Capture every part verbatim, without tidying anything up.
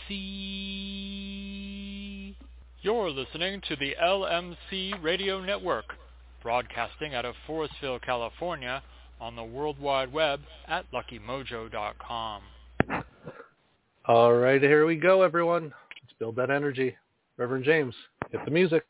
C. You're listening to the L M C Radio Network, broadcasting out of Forestville, California, on the World Wide Web at lucky mojo dot com. All right, here we go, everyone. Let's build that energy. Reverend James, hit the music.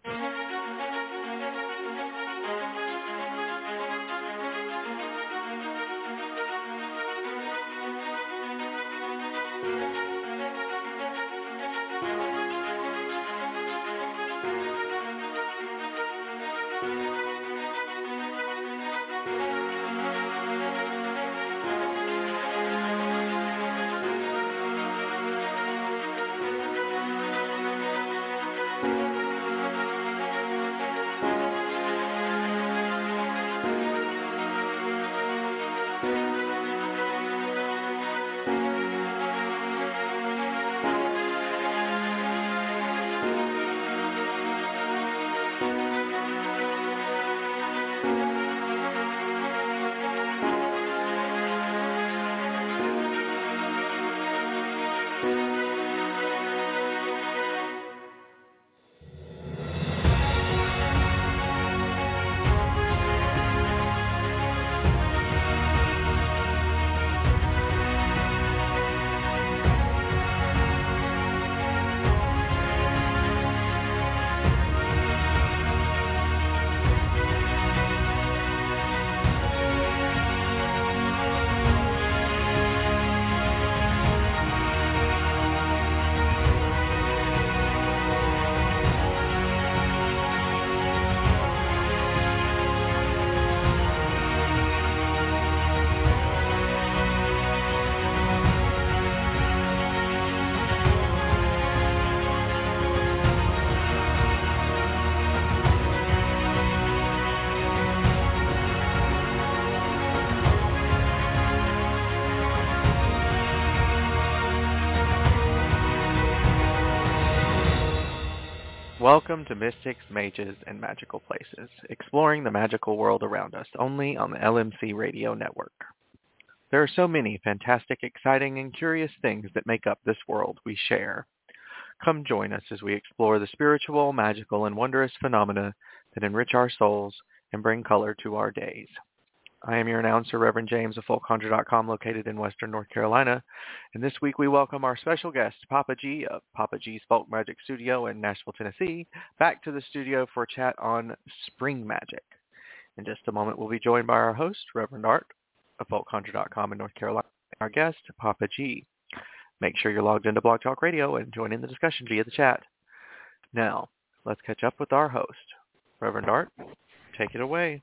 Welcome to Mystics, Mages, and Magical Places, exploring the magical world around us, only on the L M C Radio Network. There are so many fantastic, exciting, and curious things that make up this world we share. Come join us as we explore the spiritual, magical, and wondrous phenomena that enrich our souls and bring color to our days. I am your announcer, Reverend James of folk conjure dot com, located in Western North Carolina, and this week we welcome our special guest, Papa G of Papa G's Folk Magic Studio in Nashville, Tennessee, back to the studio for a chat on spring magic. In just a moment, we'll be joined by our host, Reverend Art of folk conjure dot com in North Carolina, and our guest, Papa G. Make sure you're logged into Blog Talk Radio and join in the discussion via the chat. Now, let's catch up with our host. Reverend Art, take it away.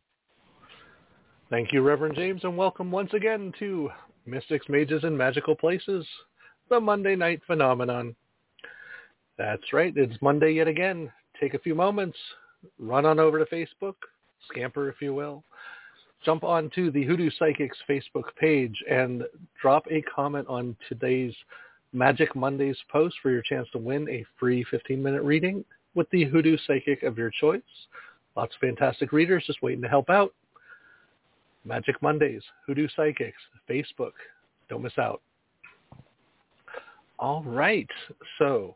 Thank you, Reverend James, and welcome once again to Mystics, Mages, and Magical Places, the Monday night phenomenon. That's right, it's Monday yet again. Take a few moments, run on over to Facebook, scamper if you will, jump onto the Hoodoo Psychics Facebook page and drop a comment on today's Magic Mondays post for your chance to win a free fifteen-minute reading with the Hoodoo Psychic of your choice. Lots of fantastic readers just waiting to help out. Magic Mondays, Hoodoo Psychics, Facebook. Don't miss out. All right. So,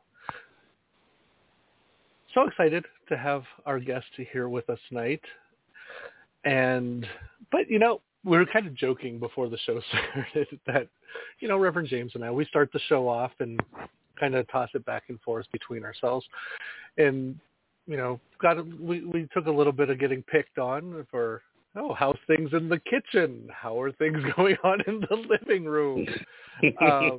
so excited to have our guest here with us tonight. And, but, you know, we were kind of joking before the show started that, you know, Reverend James and I, we start the show off and kind of toss it back and forth between ourselves. And, you know, got we, we took a little bit of getting picked on for, oh, how's things in the kitchen? How are things going on in the living room? um,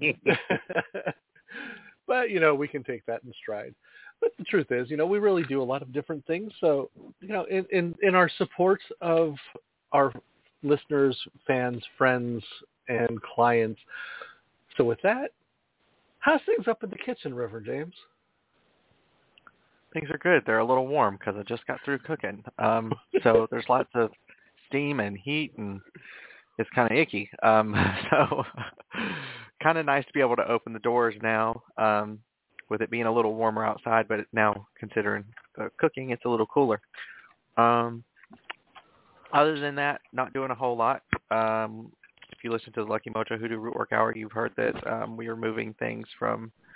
but, you know, we can take that in stride. But the truth is, you know, we really do a lot of different things. So, you know, in, in, in our support of our listeners, fans, friends, and clients. So with that, how's things up in the kitchen, Reverend James? Things are good. They're a little warm because I just got through cooking. Um, so there's lots of steam and heat, and it's kind of icky. Um, so kind of nice to be able to open the doors now, um, with it being a little warmer outside, but now considering uh, cooking, it's a little cooler. Um, other than that, not doing a whole lot. Um, if you listen to the Lucky Mojo Hoodoo Rootwork Hour, you've heard that um, we are moving things from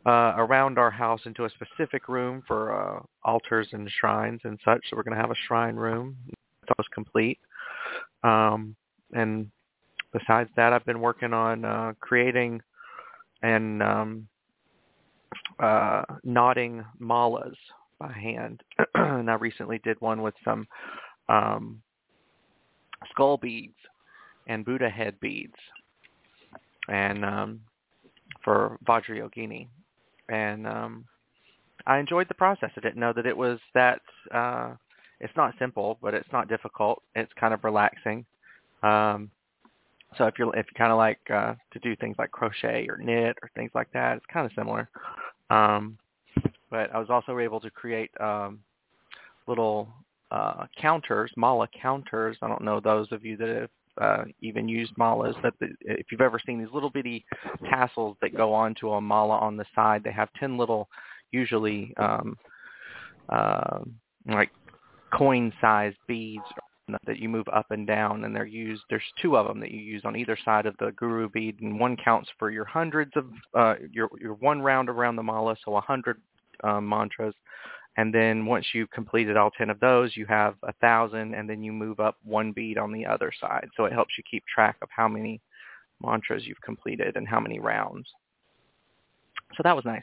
uh, around our house into a specific room for uh, altars and shrines and such. So we're going to have a shrine room. It's almost complete. Um, and besides that, I've been working on uh, creating and um, uh, knotting malas by hand. And I recently did one with some um, skull beads and Buddha head beads, and um, for Vajrayogini. And um, I enjoyed the process. I didn't know that it was that, uh, it's not simple, but it's not difficult. It's kind of relaxing. Um, so if you're if you kind of like uh, to do things like crochet or knit or things like that, it's kind of similar. Um, but I was also able to create um, little uh, counters, mala counters. I don't know those of you that have uh, even used malas, but the, if you've ever seen these little bitty tassels that go onto a mala on the side, they have ten little, usually um, uh, like coin-sized beads that you move up and down, and they're used. There's two of them that you use on either side of the guru bead, and one counts for your hundreds of uh, your your one round around the mala, so a hundred um, mantras. And then once you've completed all ten of those, you have a thousand, and then you move up one bead on the other side. So it helps you keep track of how many mantras you've completed and how many rounds. So that was nice.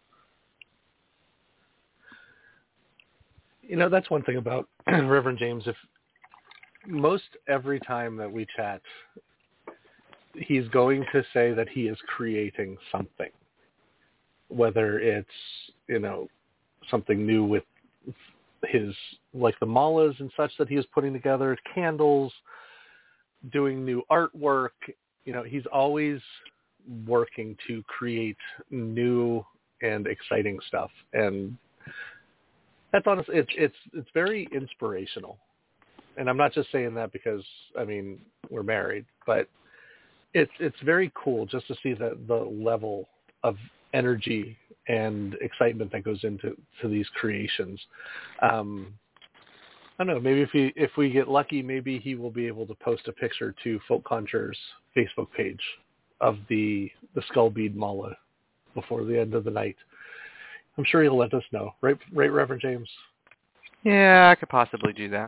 You know, that's one thing about Reverend James. If most every time that we chat, he's going to say that he is creating something, whether it's, you know, something new with his, like the malas and such that he is putting together, candles, doing new artwork. You know, he's always working to create new and exciting stuff. And that's honest. It's, it's, it's very inspirational. And I'm not just saying that because, I mean, we're married, but it's, it's very cool just to see the, the level of energy and excitement that goes into to these creations. Um, I don't know, maybe if he if we get lucky, maybe he will be able to post a picture to Folk Conjure's Facebook page of the the skull bead mala before the end of the night. I'm sure he'll let us know, right, right, Reverend James? Yeah, I could possibly do that.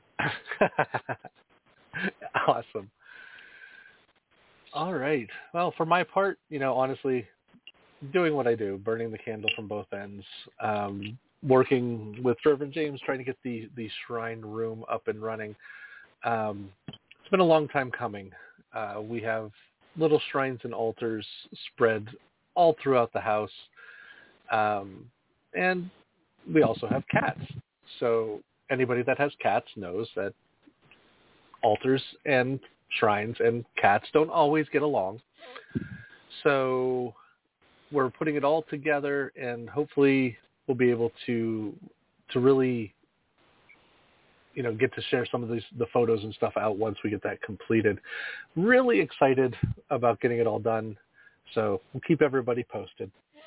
Awesome. All right. Well, for my part, you know, honestly, doing what I do, burning the candle from both ends, um, working with Reverend James, trying to get the, the shrine room up and running. Um, it's been a long time coming. Uh, we have little shrines and altars spread all throughout the house. Um, and we also have cats. So anybody that has cats knows that altars and shrines and cats don't always get along. So we're putting it all together, and hopefully we'll be able to to really, you know, get to share some of these the photos and stuff out once we get that completed. Really excited about getting it all done. So we'll keep everybody posted.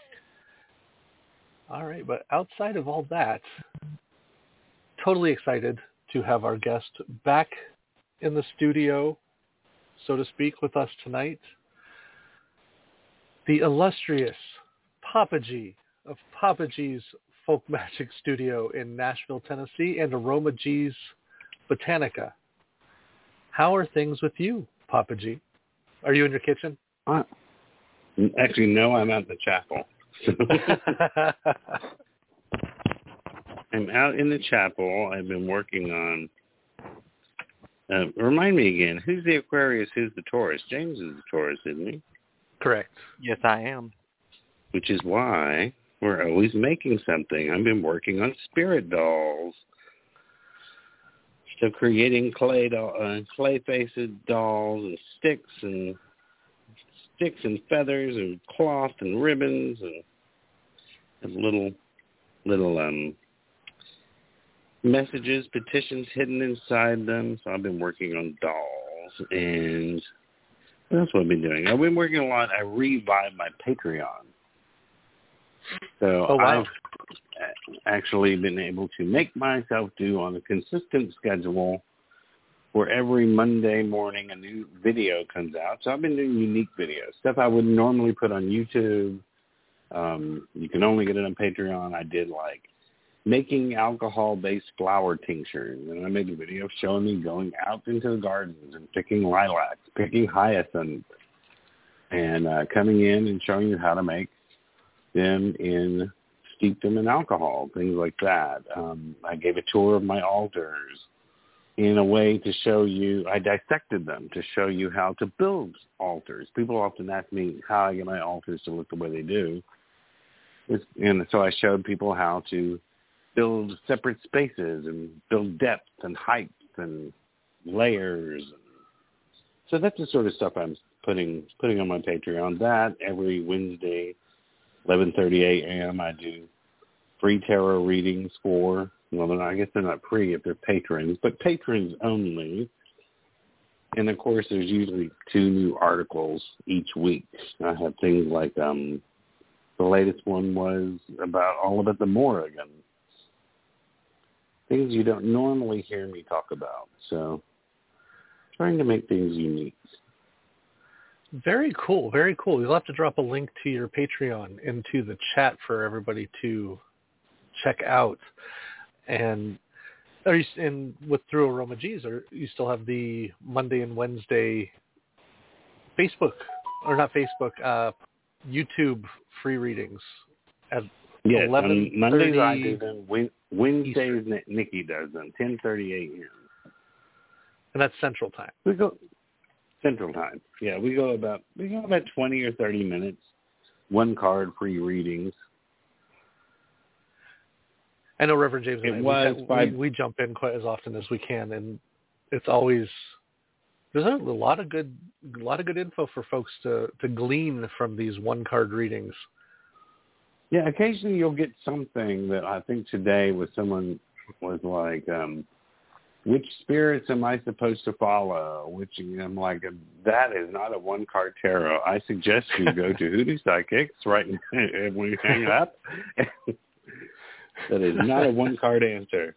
All right, but outside of all that, totally excited to have our guest back in the studio, so to speak, with us tonight. The illustrious Papa G of Papa G's Folk Magic Studio in Nashville, Tennessee, and Aroma G's Botanica. How are things with you, Papa G? Are you in your kitchen? Uh, actually, no, I'm at the chapel. I'm out in the chapel. I've been working on... Uh, remind me again, who's the Aquarius, who's the Taurus? James is the Taurus, isn't he? Correct. Yes, I am. Which is why we're always making something. I've been working on spirit dolls. So creating clay doll, uh, clay-faced dolls and sticks and sticks and feathers and cloth and ribbons and, and little little um, messages, petitions hidden inside them. So I've been working on dolls, and that's what I've been doing. I've been working a lot. I revived my Patreon. So oh, wow. I've actually been able to make myself do on a consistent schedule where every Monday morning a new video comes out. So I've been doing unique videos, stuff I would normally put on YouTube Um, you can only get it on Patreon. I did like making alcohol-based flower tinctures, and I made a video showing me going out into the gardens and picking lilacs, picking hyacinths, and uh, coming in and showing you how to make them in, steep them in alcohol, things like that. Um, I gave a tour of my altars in a way to show you, I dissected them to show you how to build altars. People often ask me how I get my altars to look the way they do. It's, and so I showed people how to build separate spaces and build depth and height and layers. So that's the sort of stuff I'm putting putting on my Patreon. That every Wednesday, eleven thirty a.m. I do free tarot readings for, well, they're not, I guess they're not free if they're patrons, but patrons only. And, of course, there's usually two new articles each week. I have things like um, the latest one was about all about the Morrigan. Things you don't normally hear me talk about. So trying to make things unique. Very cool. Very cool. You'll have to drop a link to your Patreon into the chat for everybody to check out. And are you in with Through Aroma G's, or you still have the Monday and Wednesday Facebook, or not Facebook, uh, YouTube free readings at yes, eleven thirty. Um, Mondays I do them. Wednesdays Eastern. Nikki does them, ten thirty a.m. And that's Central Time. We go Central Time. Yeah, we go about we go about twenty or thirty minutes. One card free readings. I know Reverend James and it I, was we, five... we, we jump in quite as often as we can, and it's always there's a lot of good a lot of good info for folks to, to glean from these one card readings. Yeah, occasionally you'll get something that I think today was someone was like, um, which spirits am I supposed to follow? Which I'm like, that is not a one card tarot. I suggest you go to Hoodoo Psychics right now when you hang up. That is not a one card answer.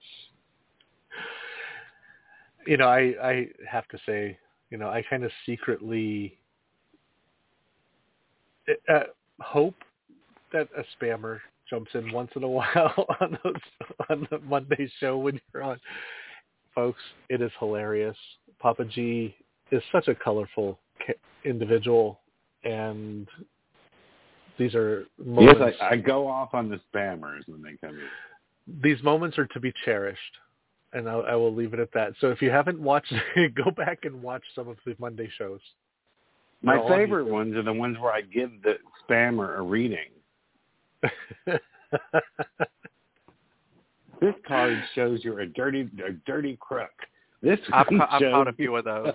You know, I, I have to say, you know, I kind of secretly uh, hope that a spammer jumps in once in a while on those on the Monday show when you're on. Folks, it is hilarious. Papa G is such a colorful individual, and these are moments. Yes, I, I go off on the spammers when they come in. These moments are to be cherished, and I, I will leave it at that. So if you haven't watched it, go back and watch some of the Monday shows. My favorite ones are the ones where I give the spammer a reading. This card shows you're a dirty, a dirty crook. This I've, one I've shows... caught a few of those.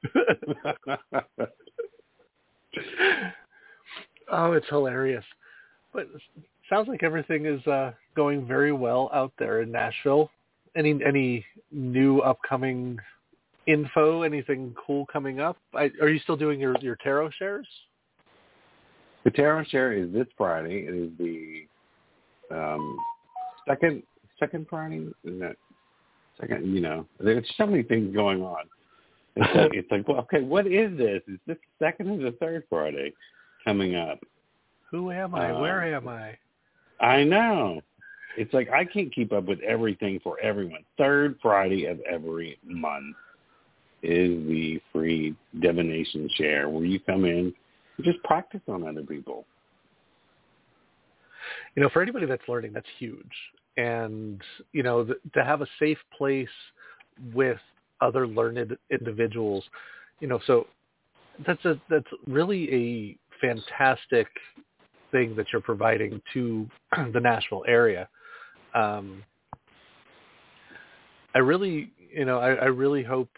Oh, it's hilarious. But it sounds like everything is uh, going very well out there in Nashville. Any any new upcoming info? Anything cool coming up? I, are you still doing your, your tarot shares? The tarot share is this Friday. It is the um, second second Friday. Isn't it? Second, you know, there's so many things going on. It's like, it's like, well, okay, what is this? Is this the second or the third Friday coming up? Who am I? Uh, Where am I? I know. It's like I can't keep up with everything for everyone. Third Friday of every month is the free divination share where you come in and just practice on other people. You know, for anybody that's learning, that's huge. And, you know, th- to have a safe place with other learned individuals, you know, so that's a, that's really a fantastic thing that you're providing to the Nashville area. Um, I really, you know, I, I really hope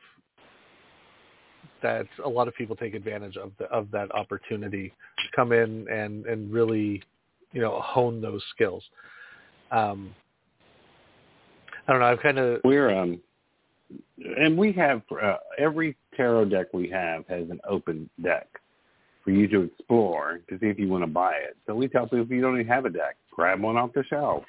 that a lot of people take advantage of the, of that opportunity to come in and, and really, you know, hone those skills. Um, I don't know. I've kind of we're um, and we have uh, every tarot deck we have has an open deck for you to explore to see if you want to buy it. So we tell people if you don't even have a deck, grab one off the shelf.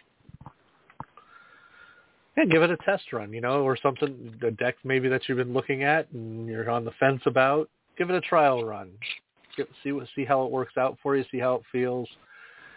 Yeah, give it a test run, you know, or something. A deck maybe that you've been looking at and you're on the fence about. Give it a trial run. Get, see what see how it works out for you. See how it feels.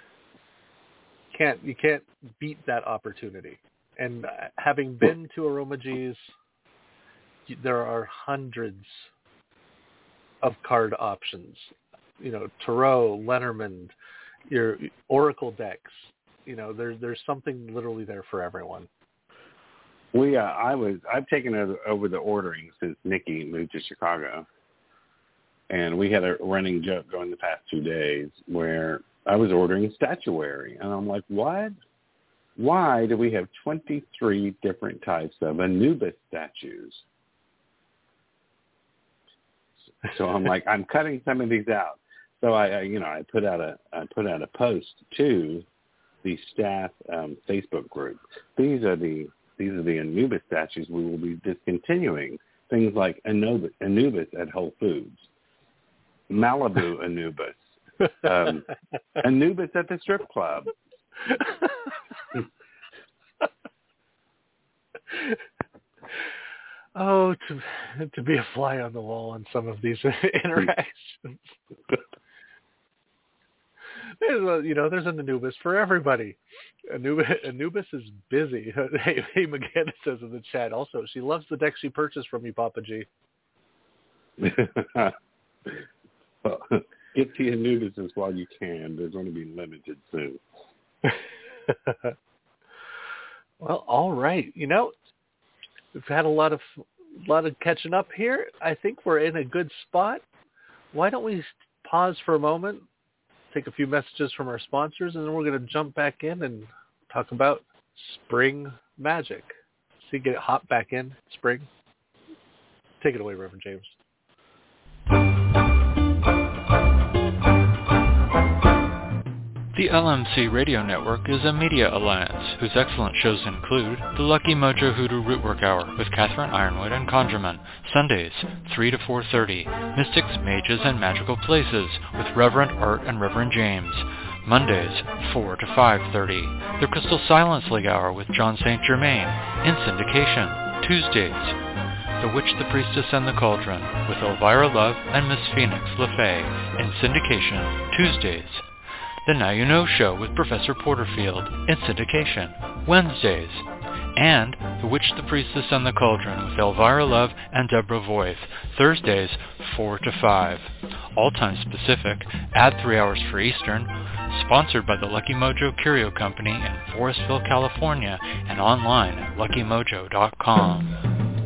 can't you can't beat that opportunity. And having been to Aromagees, there are hundreds of card options. You know, Tarot, Lenormand, your Oracle decks. You know, there's there's something literally there for everyone. We, uh, I was, I've taken over, over the ordering since Nikki moved to Chicago, and we had a running joke going the past two days where I was ordering statuary, and I'm like, what? Why do we have twenty-three different types of Anubis statues? So I'm like, I'm cutting some of these out. So I, I you know, I put out a, I put out a post to the staff um, Facebook group. These are the These are the Anubis statues we will be discontinuing. Things like Anubis, Anubis at Whole Foods, Malibu Anubis, um, Anubis at the strip club. Oh, to to be a fly on the wall on some of these interactions. There's a, you know, there's an Anubis for everybody. Anubis, Anubis is busy. Hey, hey, McGann says in the chat also, she loves the deck she purchased from you, Papa G. Well, get the Anubises while you can. They're going to be limited soon. Well, all right. You know, we've had a lot of a lot of catching up here. I think we're in a good spot. Why don't we pause for a moment, take a few messages from our sponsors, and then we're going to jump back in and talk about spring magic. See, get it hot back in spring. Take it away, Reverend James. The L M C Radio Network is a media alliance whose excellent shows include The Lucky Mojo Hoodoo Rootwork Hour with Catherine Ironwood and Conjurman, Sundays, three to four thirty, Mystics, Mages, and Magical Places with Reverend Art and Reverend James, Mondays, four to five thirty, The Crystal Silence League Hour with John Saint Germain, in syndication, Tuesdays, The Witch, the Priestess, and the Cauldron with Elvira Love and Miss Phoenix LaFay, in syndication, Tuesdays, The Now You Know Show with Professor Porterfield, in syndication, Wednesdays, and The Witch, the Priestess, and the Cauldron with Elvira Love and Deborah Voith, Thursdays, four to five. All times Pacific, add three hours for Eastern, sponsored by the Lucky Mojo Curio Company in Forestville, California, and online at lucky mojo dot com.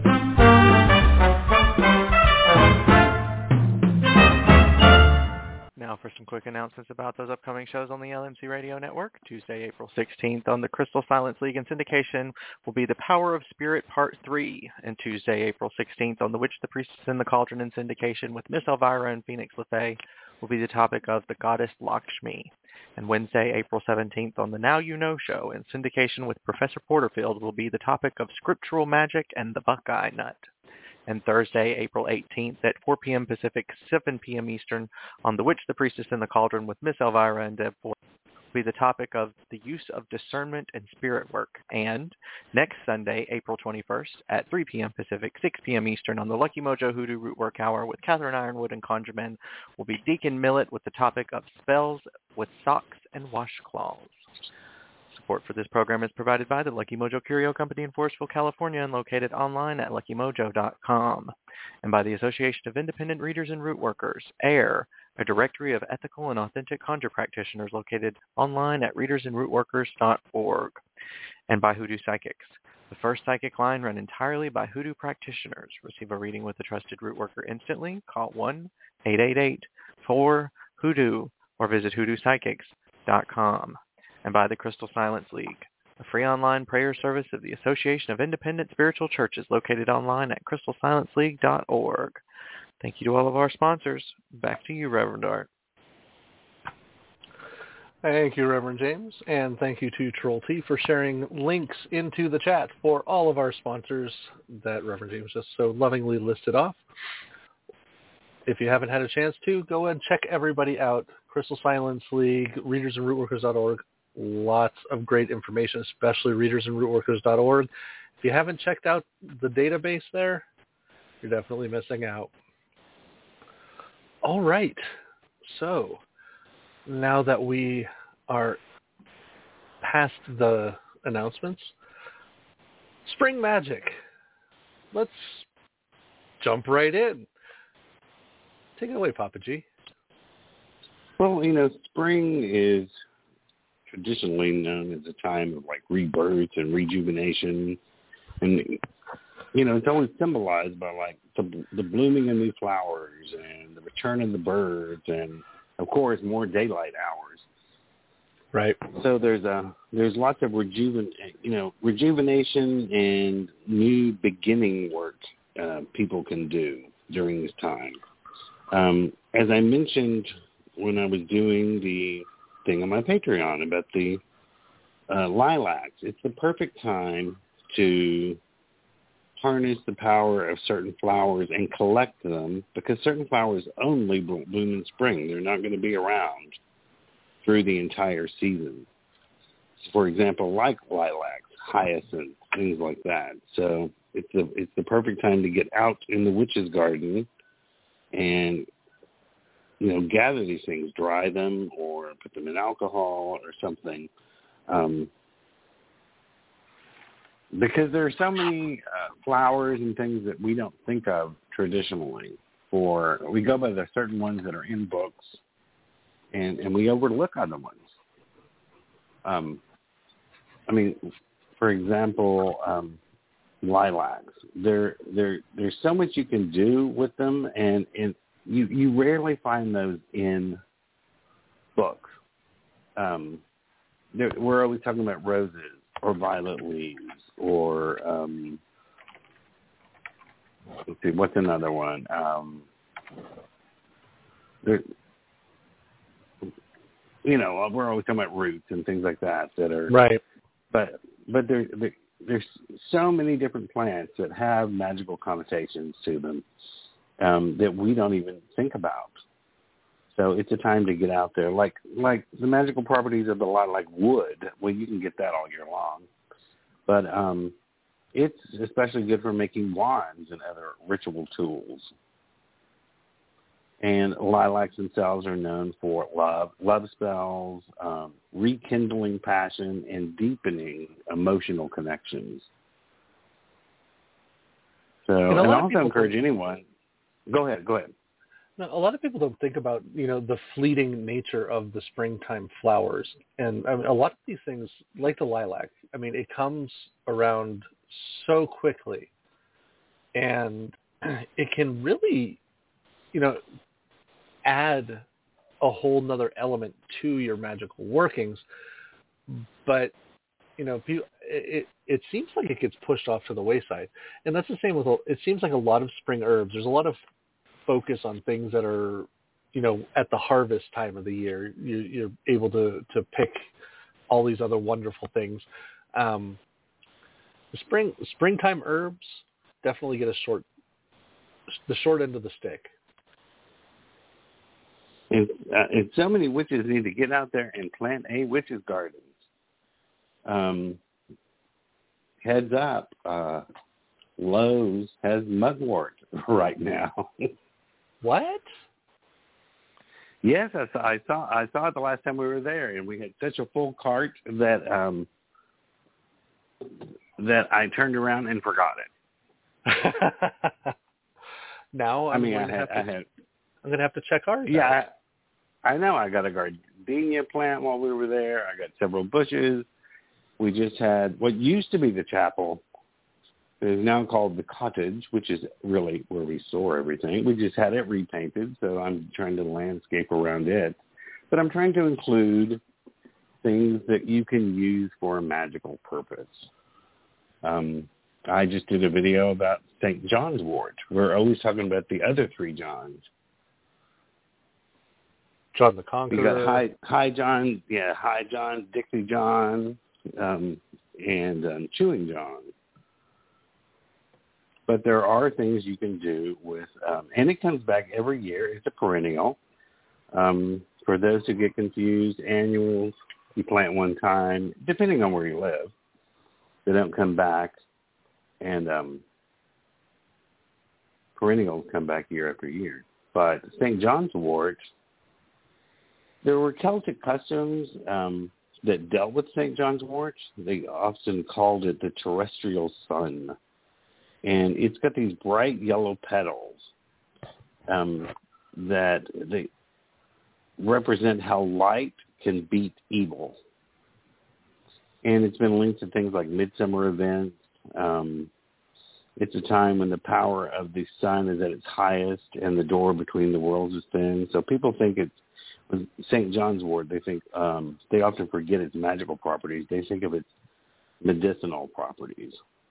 Now for some quick announcements about those upcoming shows on the L M C Radio Network. Tuesday, April sixteenth on the Crystal Silence League in syndication will be The Power of Spirit Part three. And Tuesday, April sixteenth on The Witch, the Priestess, and the Cauldron in syndication with Miss Elvira and Phoenix LaFay will be the topic of the Goddess Lakshmi. And Wednesday, April seventeenth on the Now You Know Show in syndication with Professor Porterfield will be the topic of Scriptural Magic and the Buckeye Nut. And Thursday, April eighteenth at four p.m. Pacific, seven p.m. Eastern on The Witch, the Priestess, and the Cauldron with Miss Elvira and Deb Ford will be the topic of the use of discernment and spirit work. And next Sunday, April twenty-first at three p.m. Pacific, six p.m. Eastern on the Lucky Mojo Hoodoo Rootwork Hour with Catherine Ironwood and Conjurman will be Deacon Millet with the topic of spells with socks and washcloths. Support for this program is provided by the Lucky Mojo Curio Company in Forestville, California, and located online at lucky mojo dot com, and by the Association of Independent Readers and Root Workers, AIR, a directory of ethical and authentic conjure practitioners located online at readers and root workers dot org, and by Hoodoo Psychics, the first psychic line run entirely by Hoodoo practitioners. Receive a reading with a trusted root worker instantly. Call one eight eight eight four hoodoo or visit hoodoo psychics dot com. And by the Crystal Silence League, a free online prayer service of the Association of Independent Spiritual Churches located online at crystal silence league dot org. Thank you to all of our sponsors. Back to you, Reverend Art. Thank you, Reverend James, and thank you to Troll T for sharing links into the chat for all of our sponsors that Reverend James just so lovingly listed off. If you haven't had a chance to, go ahead and check everybody out. Crystal Silence League, readers and root workers dot org. Lots of great information, especially readers and root workers dot org. If you haven't checked out the database there, you're definitely missing out. All right. So now that we are past the announcements, spring magic. Let's jump right in. Take it away, Papa G. Well, you know, spring is traditionally known as a time of like rebirth and rejuvenation, and you know, it's always symbolized by like the, the blooming of new flowers and the return of the birds, and of course more daylight hours. Right. So there's a there's lots of rejuven you know rejuvenation and new beginning work uh, people can do during this time. Um, as I mentioned when I was doing the thing on my Patreon about the uh, lilacs, it's the perfect time to harness the power of certain flowers and collect them, because certain flowers only bloom in spring. They're not going to be around through the entire season. So for example, like lilacs, hyacinth, things like that. So it's the it's the perfect time to get out in the witch's garden and, you know, gather these things, dry them or put them in alcohol or something. Um, because there are so many uh, flowers and things that we don't think of traditionally. For we go by the certain ones that are in books, and, and we overlook other ones. Um, I mean, for example, um, lilacs. There, there, there's so much you can do with them, and, and you you rarely find those in books. Um, we're always talking about roses or violet leaves or um, let's see, what's another one? Um, there, you know, we're always talking about roots and things like that that are right. But but there, there there's so many different plants that have magical connotations to them um, that we don't even think about. So it's a time to get out there. Like like the magical properties of a lot like wood. Well, you can get that all year long. But um, it's especially good for making wands and other ritual tools. And lilacs themselves are known for love, love spells, um, rekindling passion, and deepening emotional connections. So, and, and I also encourage anyone. Go ahead. Go ahead. Now, a lot of people don't think about, you know, the fleeting nature of the springtime flowers. And I mean, a lot of these things, like the lilac, I mean, it comes around so quickly. And it can really, you know, add a whole nother element to your magical workings. But, you know, it, it seems like it gets pushed off to the wayside. And that's the same with, it seems like a lot of spring herbs. There's a lot of focus on things that are, you know, at the harvest time of the year. You, you're able to, to pick all these other wonderful things. Um, the spring springtime herbs definitely get a short, the short end of the stick. And, uh, and so many witches need to get out there and plant a witch's gardens. Um, heads up, uh, Lowe's has mugwort right now. What? Yes, I saw, I saw. I saw it the last time we were there, and we had such a full cart that um, that I turned around and forgot it. Now, I'm I mean, going I to had, have to, I had. I'm going to have to check ours. Yeah, I, I know. I got a gardenia plant while we were there. I got several bushes. We just had what used to be the chapel. It is now called the cottage, which is really where we store everything. We just had it repainted, so I'm trying to landscape around it. But I'm trying to include things that you can use for a magical purpose. Um, I just did a video about Saint John's wort. We're always talking about the other three Johns. John the Conqueror. You got High, High John, yeah, High John, Dixie John, um, and um, Chewing John. But there are things you can do with, um, and it comes back every year. It's a perennial. Um, for those who get confused, annuals, you plant one time, depending on where you live. They don't come back. And um, perennials come back year after year. But Saint John's wort, there were Celtic customs um, that dealt with Saint John's wort, they often called it the terrestrial sun. And it's got these bright yellow petals um, that they represent how light can beat evil. And it's been linked to things like midsummer events. Um, it's a time when the power of the sun is at its highest and the door between the worlds is thin. So people think it's, with Saint John's wort, they think, um, they often forget its magical properties. They think of its medicinal properties.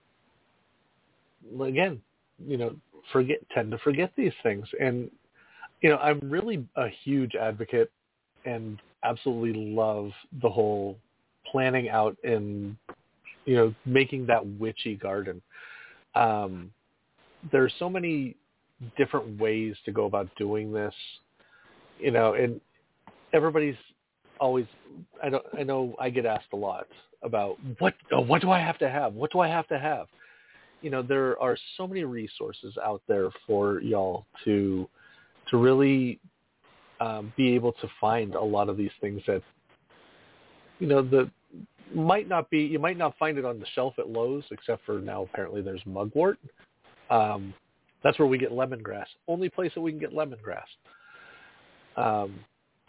Again, you know, forget tend to forget these things. And, you know, I'm really a huge advocate and absolutely love the whole planning out and, you know, making that witchy garden. Um, there's so many different ways to go about doing this, you know, and everybody's always, I don't, I know I get asked a lot about what, oh, what do I have to have? What do I have to have? You know, there are so many resources out there for y'all to, to really um, be able to find a lot of these things that, you know, the might not be, you might not find it on the shelf at Lowe's, except for now apparently there's mugwort. Um, that's where we get lemongrass. Only place that we can get lemongrass. Um,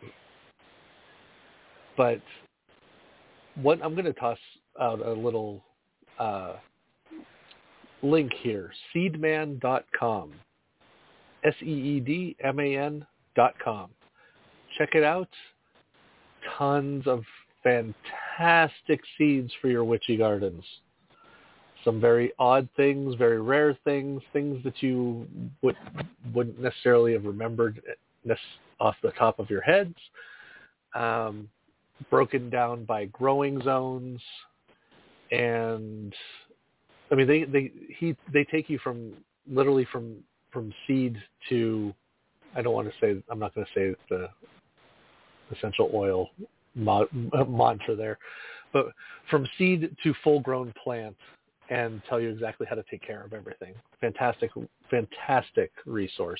but what I'm going to toss out a little uh, link here, seedman dot com, S E E D M A N dot com. Check it out. Tons of fantastic seeds for your witchy gardens. Some very odd things, very rare things, things that you would, wouldn't necessarily have remembered off the top of your heads. Um, broken down by growing zones. And I mean, they, they, he, they take you from literally from, from seed to, I don't want to say, I'm not going to say the essential oil mo- mantra there, but from seed to full-grown plant and tell you exactly how to take care of everything. Fantastic, fantastic resource.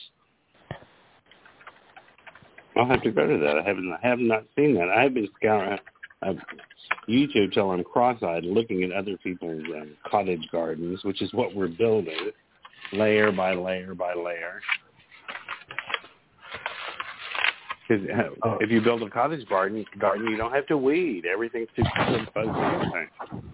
I'll have to go to that. I haven't, I have not seen that. I have been scouring uh, YouTube till I'm cross-eyed, looking at other people's um, cottage gardens, which is what we're building, layer by layer by layer. Because uh, oh. if you build a cottage garden, garden, you don't have to weed. Everything's too fuzzy.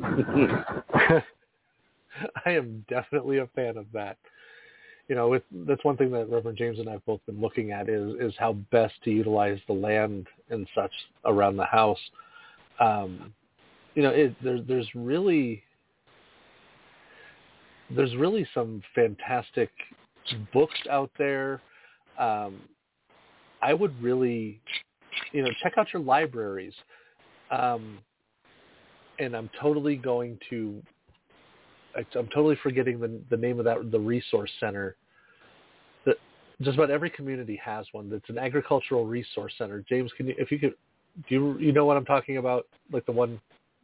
I am definitely a fan of that. You know, with, that's one thing that Reverend James and I have both been looking at is is how best to utilize the land and such around the house. Um, you know, it, there, there's really there's really some fantastic books out there. Um, I would really, you know, check out your libraries. Um, and I'm totally going to, I'm totally forgetting the the name of that, the resource center. That just about every community has one. That's an agricultural resource center. James, can you, if you could, do you, you know what I'm talking about? Like the one.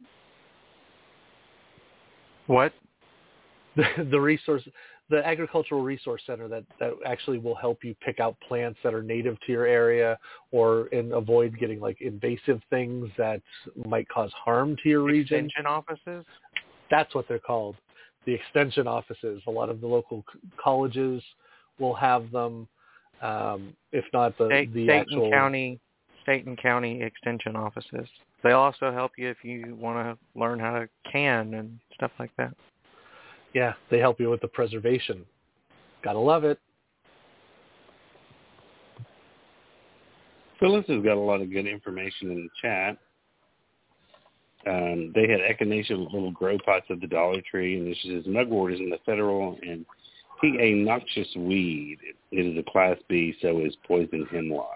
What? The, the resource, the agricultural resource center that, that actually will help you pick out plants that are native to your area, or and avoid getting like invasive things that might cause harm to your region. Extension offices? That's what they're called. The extension offices. A lot of the local c- colleges will have them. Um, if not the, state, the state actual and county, state and county extension offices. They'll also help you if you want to learn how to can and stuff like that. Yeah, they help you with the preservation. Gotta love it. Phyllis has got a lot of good information in the chat. Um, they had echinacea little grow pots at the Dollar Tree, and she says mugwort is in the federal and P A noxious weed. It is a class B, so is poison hemlock.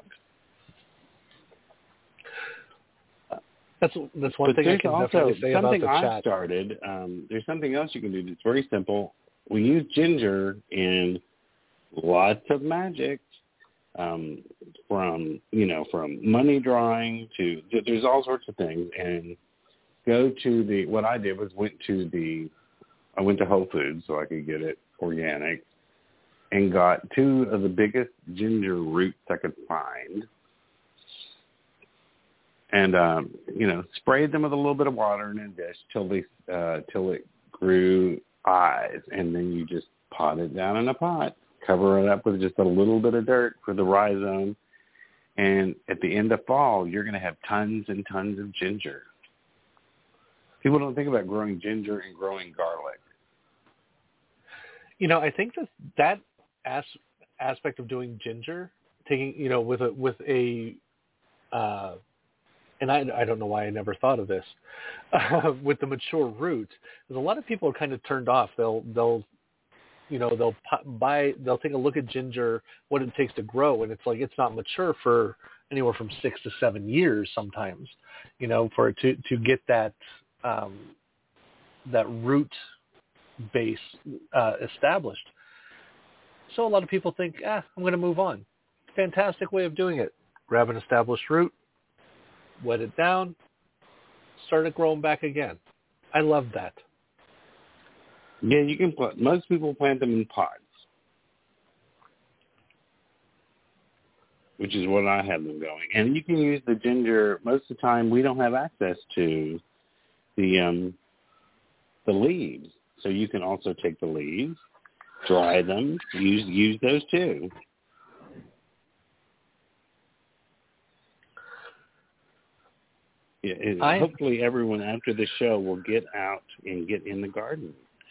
That's that's one but thing I can definitely say about the I chat. started. Um, there's something else you can do that's very simple. We use ginger in lots of magic, um, from you know from money drawing to there's all sorts of things. And go to the what I did was went to the I went to Whole Foods so I could get it organic, and got two of the biggest ginger roots I could find. and um, you know, sprayed them with a little bit of water in a dish till they uh, till it grew eyes, and then you just pot it down in a pot, cover it up with just a little bit of dirt for the rhizome, and at the end of fall, you're going to have tons and tons of ginger. People don't think about growing ginger and growing garlic. You know, I think that that as, aspect of doing ginger, taking, you know, with a, with a, uh, and I, I don't know why I never thought of this, uh, with the mature root, because a lot of people are kind of turned off. They'll, they'll, you know, they'll buy, they'll take a look at ginger, what it takes to grow, and it's like, it's not mature for anywhere from six to seven years sometimes, you know, for it to, to get that, um, that root base uh, established. So a lot of people think, ah, I'm going to move on. Fantastic way of doing it. Grab an established root, wet it down, start it growing back again. I love that. Yeah, you can plant, most people plant them in pots, which is what I have them going. And you can use the ginger. Most of the time, we don't have access to the um, the leaves, so you can also take the leaves, dry them, use use those too. Yeah, it, I, hopefully, everyone after the show will get out and get in the garden.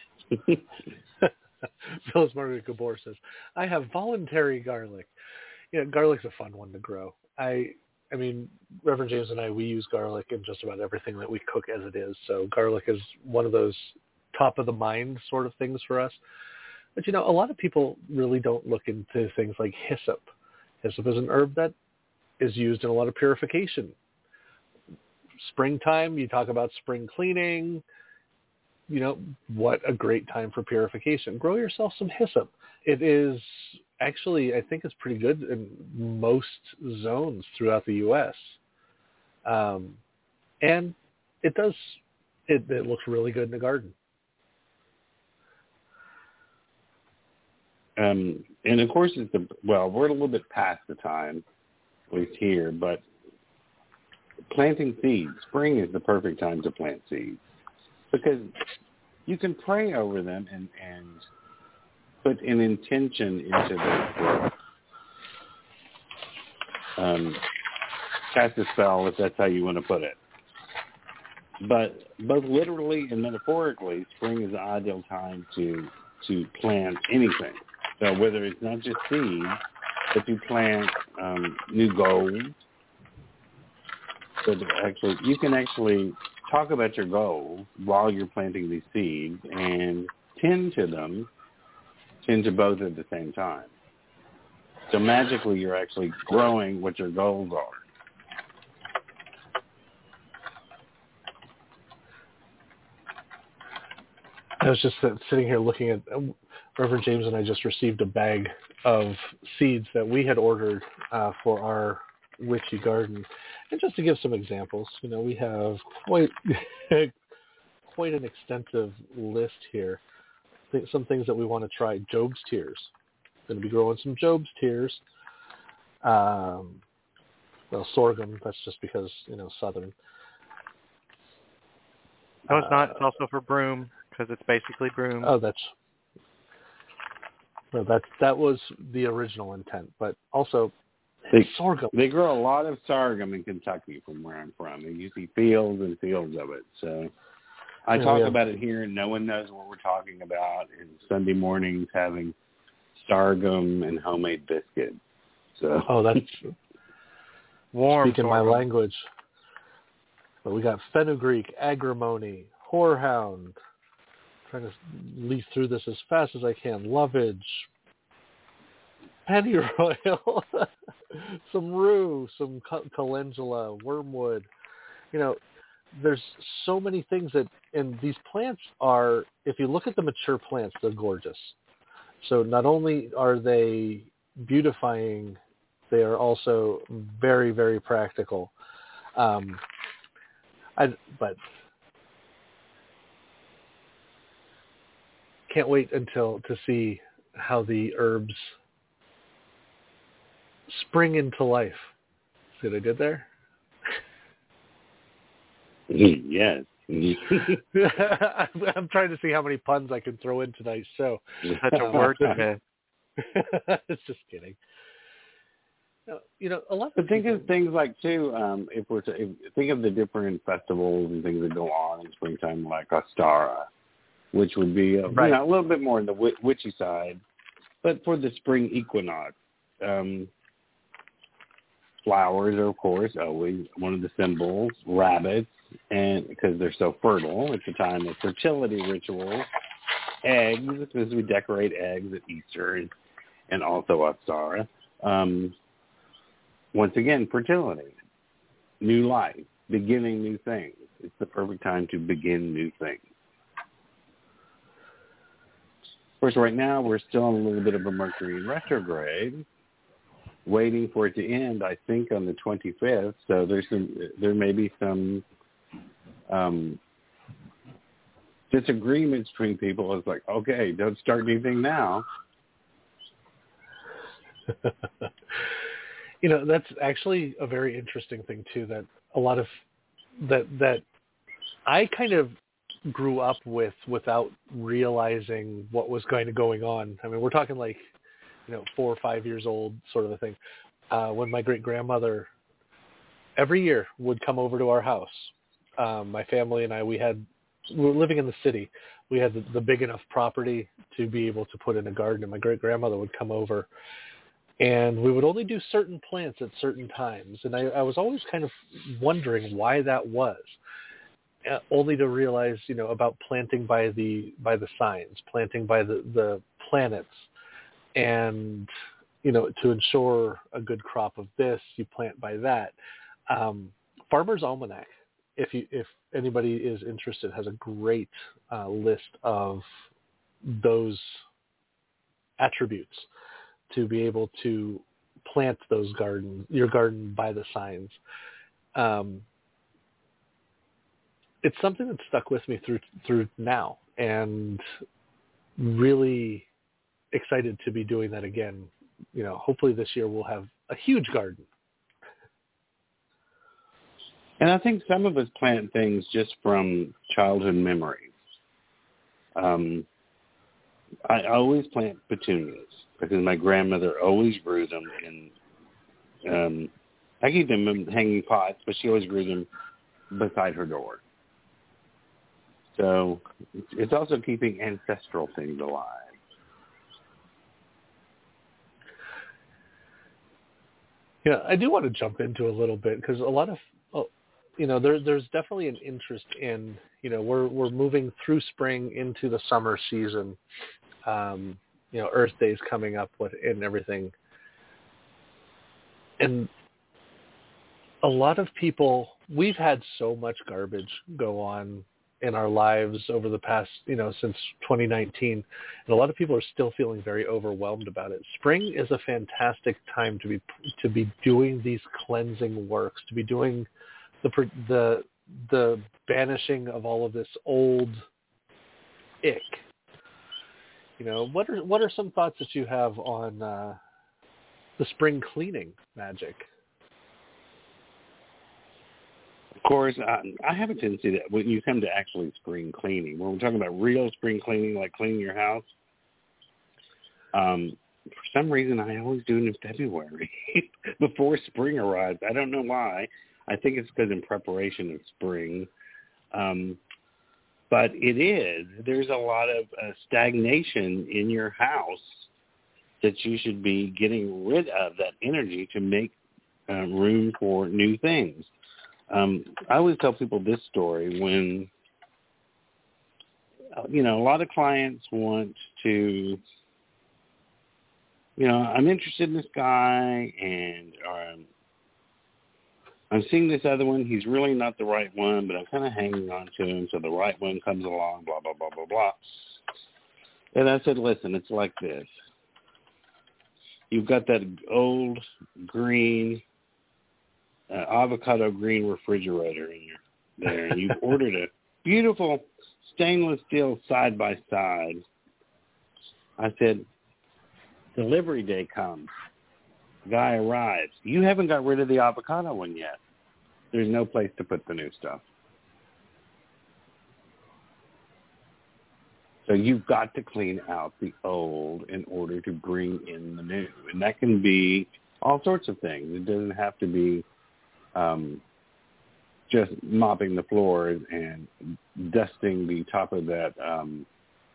Phyllis Margaret Gabor says, I have voluntary garlic. You know, garlic's a fun one to grow. I I mean, Reverend James and I, we use garlic in just about everything that we cook as it is. So garlic is one of those top of the mind sort of things for us. But, you know, a lot of people really don't look into things like hyssop. Hyssop is an herb that is used in a lot of purification. Springtime, you talk about spring cleaning. You know, what a great time for purification. Grow yourself some hyssop. It is actually, I think it's pretty good in most zones throughout the U S Um, and it does, it, it looks really good in the garden. Um, and of course, it's the, well, we're a little bit past the time, at least here, but planting seeds, spring is the perfect time to plant seeds because you can pray over them and, and put an intention into their growth. Um, cast a spell, if that's how you want to put it. But both literally and metaphorically, spring is the ideal time to to plant anything. So whether it's not just seeds, but you plant um, new goals. So actually, you can actually talk about your goals while you're planting these seeds and tend to them, tend to both at the same time. So magically, you're actually growing what your goals are. I was just sitting here looking at, Reverend James and I just received a bag of seeds that we had ordered uh, for our witchy garden. And just to give some examples, you know, we have quite quite an extensive list here. Some things that we want to try. Job's Tears. Going to be growing some Job's Tears. Um, well, sorghum, that's just because, you know, southern. No, it's not. Uh, It's also for broom, because it's basically broom. Oh, that's... No, that, that was the original intent, but also They, sorghum. They grow a lot of sorghum in Kentucky from where I'm from. You see fields and fields of it. So I Yeah, talk yeah. about it here, and no one knows what we're talking about. And Sunday mornings having sorghum and homemade biscuits. So Oh, that's Warm speaking my sorghum. language. But we got fenugreek, agrimony, horehound. Trying to leaf through this as fast as I can. Lovage, pennyroyal, some rue, some cal- calendula, wormwood. You know, there's so many things that, and these plants are, if you look at the mature plants, they're gorgeous. So not only are they beautifying, they are also very, very practical. Um, I, but can't wait until to see how the herbs spring into life. See what I did there? Yes. I'm trying to see how many puns I can throw in tonight's show. Such a wordsmith. It's just kidding. You know, a lot of But think people... of things like, too, um, if we're to, if, think of the different festivals and things that go on in springtime, like Ostara, which would be a, right. you know, a little bit more on the w- witchy side. But for the spring equinox, um, flowers are, of course, always one of the symbols, rabbits, and because they're so fertile, it's a time of fertility rituals, eggs, because we decorate eggs at Easter and, and also Ostara. Um, once again, fertility, new life, beginning new things. It's the perfect time to begin new things. Of course, right now we're still in a little bit of a Mercury retrograde, waiting for it to end, I think, on the twenty-fifth. So there's some, there may be some um, disagreements between people. It's like, okay, don't start anything now. You know, that's actually a very interesting thing too. That a lot of that that I kind of grew up with without realizing what was going to going on. I mean, we're talking like, you know, four or five years old sort of a thing. Uh, when my great grandmother every year would come over to our house, um, my family and I, we had we were living in the city. We had the, the big enough property to be able to put in a garden, and my great grandmother would come over. And we would only do certain plants at certain times. And I, I was always kind of wondering why that was, uh, only to realize, you know, about planting by the by the signs, planting by the, the planets. And, you know, to ensure a good crop of this, you plant by that. Um, Farmer's Almanac, if you if anybody is interested, has a great uh, list of those attributes to be able to plant those gardens, your garden by the signs. Um, it's something that stuck with me through through now, and really excited to be doing that again. You know, hopefully this year we'll have a huge garden. And I think some of us plant things just from childhood memories. Um, I always plant petunias because my grandmother always grew them in, um, I keep them in hanging pots, but she always grew them beside her door. So it's also keeping ancestral things alive. Yeah, I do want to jump into a little bit because a lot of, oh, you know, there, there's definitely an interest in, you know, we're we're moving through spring into the summer season. Um, you know, Earth Day's coming up with and everything. And a lot of people, we've had so much garbage go on in our lives over the past, you know, since twenty nineteen. And a lot of people are still feeling very overwhelmed about it. Spring is a fantastic time to be to be doing these cleansing works, to be doing the the the banishing of all of this old ick. You know, what are what are some thoughts that you have on uh, the spring cleaning magic? Of course, I, I have a tendency that when you come to actually spring cleaning, when we're talking about real spring cleaning, like cleaning your house, um, for some reason I always do it in February before spring arrives. I don't know why. I think it's because in preparation of spring. Um, but it is. There's a lot of uh, stagnation in your house that you should be getting rid of that energy to make uh, room for new things. Um, I always tell people this story when, you know, a lot of clients want to, you know, I'm interested in this guy and um, I'm seeing this other one. He's really not the right one, but I'm kind of hanging on to him. So the right one comes along, blah, blah, blah, blah, blah. And I said, listen, it's like this. You've got that old green Uh, avocado green refrigerator in your there, and you've ordered a beautiful stainless steel side by side. I said, delivery day comes. Guy arrives. You haven't got rid of the avocado one yet. There's no place to put the new stuff. So you've got to clean out the old in order to bring in the new. And that can be all sorts of things. It doesn't have to be um, just mopping the floors and dusting the top of that um,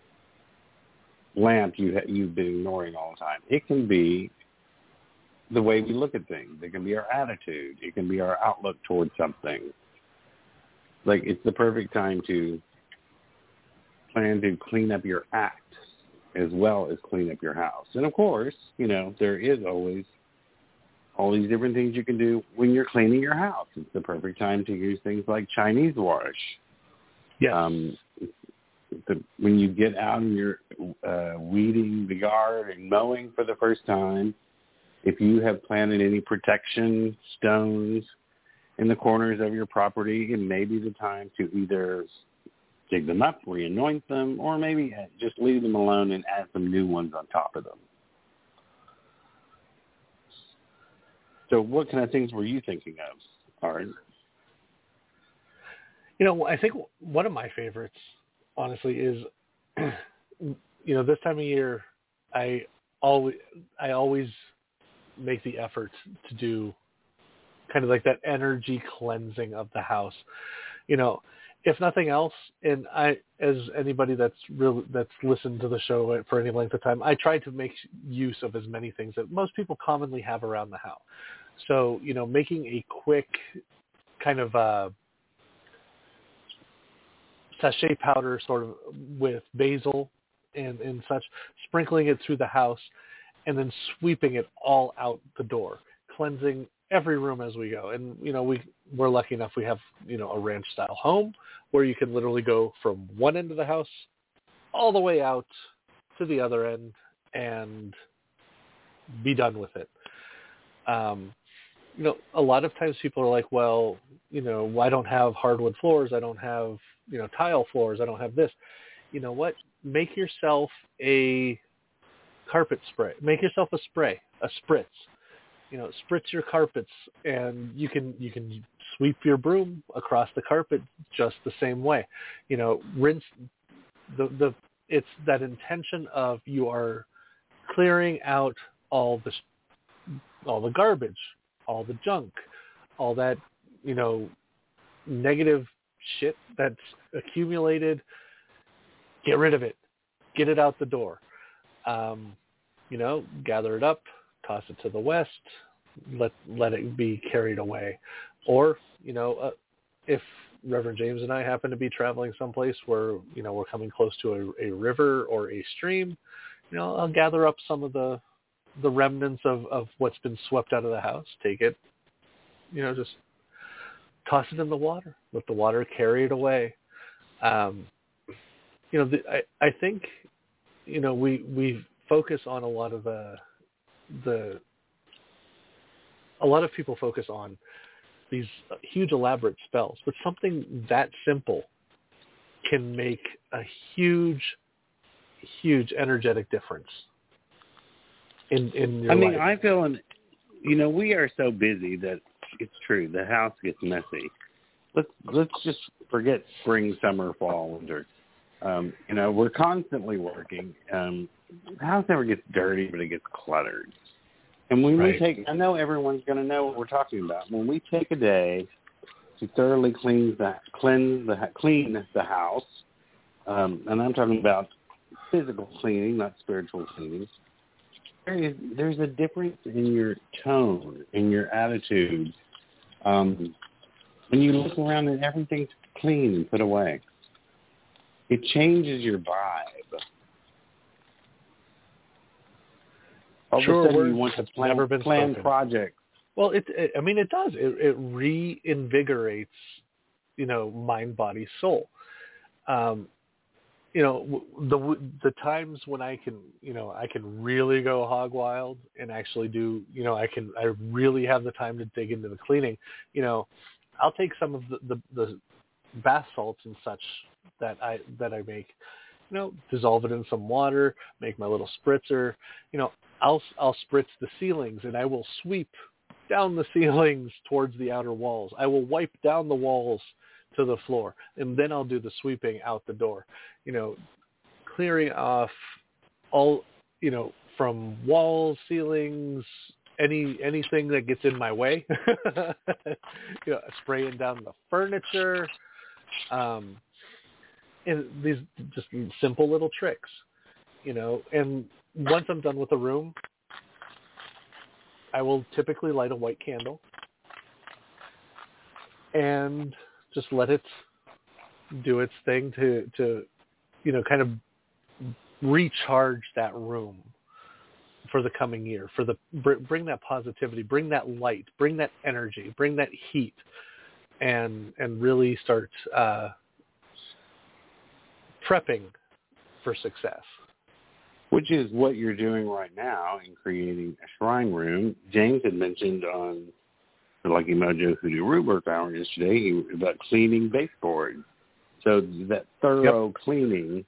lamp you ha- you've been ignoring all the time. It can be the way we look at things. It can be our attitude. It can be our outlook towards something. Like, it's the perfect time to plan to clean up your act as well as clean up your house. And, of course, you know, there is always all these different things you can do when you're cleaning your house. It's the perfect time to use things like Chinese wash. Yes. Um, the, when you get out and you're uh, weeding the yard and mowing for the first time, if you have planted any protection stones in the corners of your property, it may be the time to either dig them up, re-anoint them, or maybe just leave them alone and add some new ones on top of them. So what kind of things were you thinking of, Art? You know, I think one of my favorites, honestly, is, you know, this time of year, I always, I always make the effort to do kind of like that energy cleansing of the house. You know, if nothing else, and I, as anybody that's real, that's listened to the show for any length of time, I try to make use of as many things that most people commonly have around the house. So, you know, making a quick kind of uh, sachet powder sort of with basil and, and such, sprinkling it through the house, and then sweeping it all out the door, cleansing every room as we go. And, you know, we, we're lucky enough we have, you know, a ranch-style home where you can literally go from one end of the house all the way out to the other end and be done with it. Um, you know, a lot of times people are like, well, you know, I don't have hardwood floors. I don't have, you know, tile floors. I don't have this. You know what? Make yourself a carpet spray. Make yourself a spray, a spritz. You know, spritz your carpets, and you can you can sweep your broom across the carpet just the same way. You know, rinse the the. It's that intention of you are clearing out all the all the garbage, all the junk, all that, you know, negative shit that's accumulated. Get rid of it. Get it out the door. Um, you know, gather it up, toss it to the west, let let it be carried away. Or, you know, uh, if Reverend James and I happen to be traveling someplace where, you know, we're coming close to a, a river or a stream, you know, I'll gather up some of the the remnants of, of what's been swept out of the house, take it, you know, just toss it in the water, let the water carry it away. Um, you know, the, I, I think, you know, we, we focus on a lot of the, the, a lot of people focus on these huge elaborate spells, but something that simple can make a huge, huge energetic difference in, in your I mean, life. I feel, in, you know, we are so busy that it's true. The house gets messy. Let's, let's just forget spring, summer, fall, winter. Um, you know, we're constantly working. Um, the house never gets dirty, but it gets cluttered. And when right. we take, I know everyone's going to know what we're talking about. When we take a day to thoroughly clean the, cleanse the, clean the house, um, and I'm talking about physical cleaning, not spiritual cleaning, there is, there's a difference in your tone, in your attitude. Um, when you look around and everything's clean and put away, it changes your vibe. All sure, of a sudden you want to plan, never been plan spoken. projects. Well, it, it, I mean, it does. It, it reinvigorates, you know, mind, body, soul. Um, you know, the the times when I can, you know, I can really go hog wild and actually do, you know, I can, I really have the time to dig into the cleaning. You know, I'll take some of the, the, the bath salts and such that I that I make, you know, dissolve it in some water, make my little spritzer. You know, I'll I'll spritz the ceilings, and I will sweep down the ceilings towards the outer walls. I will wipe down the walls to the floor, and then I'll do the sweeping out the door. You know, clearing off all, you know, from walls, ceilings, any anything that gets in my way. You know, spraying down the furniture. Um, and these just simple little tricks, you know. And once I'm done with a room, I will typically light a white candle and just let it do its thing to, to, you know, kind of recharge that room for the coming year, for the bring that positivity, bring that light, bring that energy, bring that heat, and and really start uh, prepping for success. Which is what you're doing right now in creating a shrine room. James had mentioned on the Lucky Mojo Hoodoo Rootwork Hour yesterday he, about cleaning baseboard. So that thorough yep. cleaning.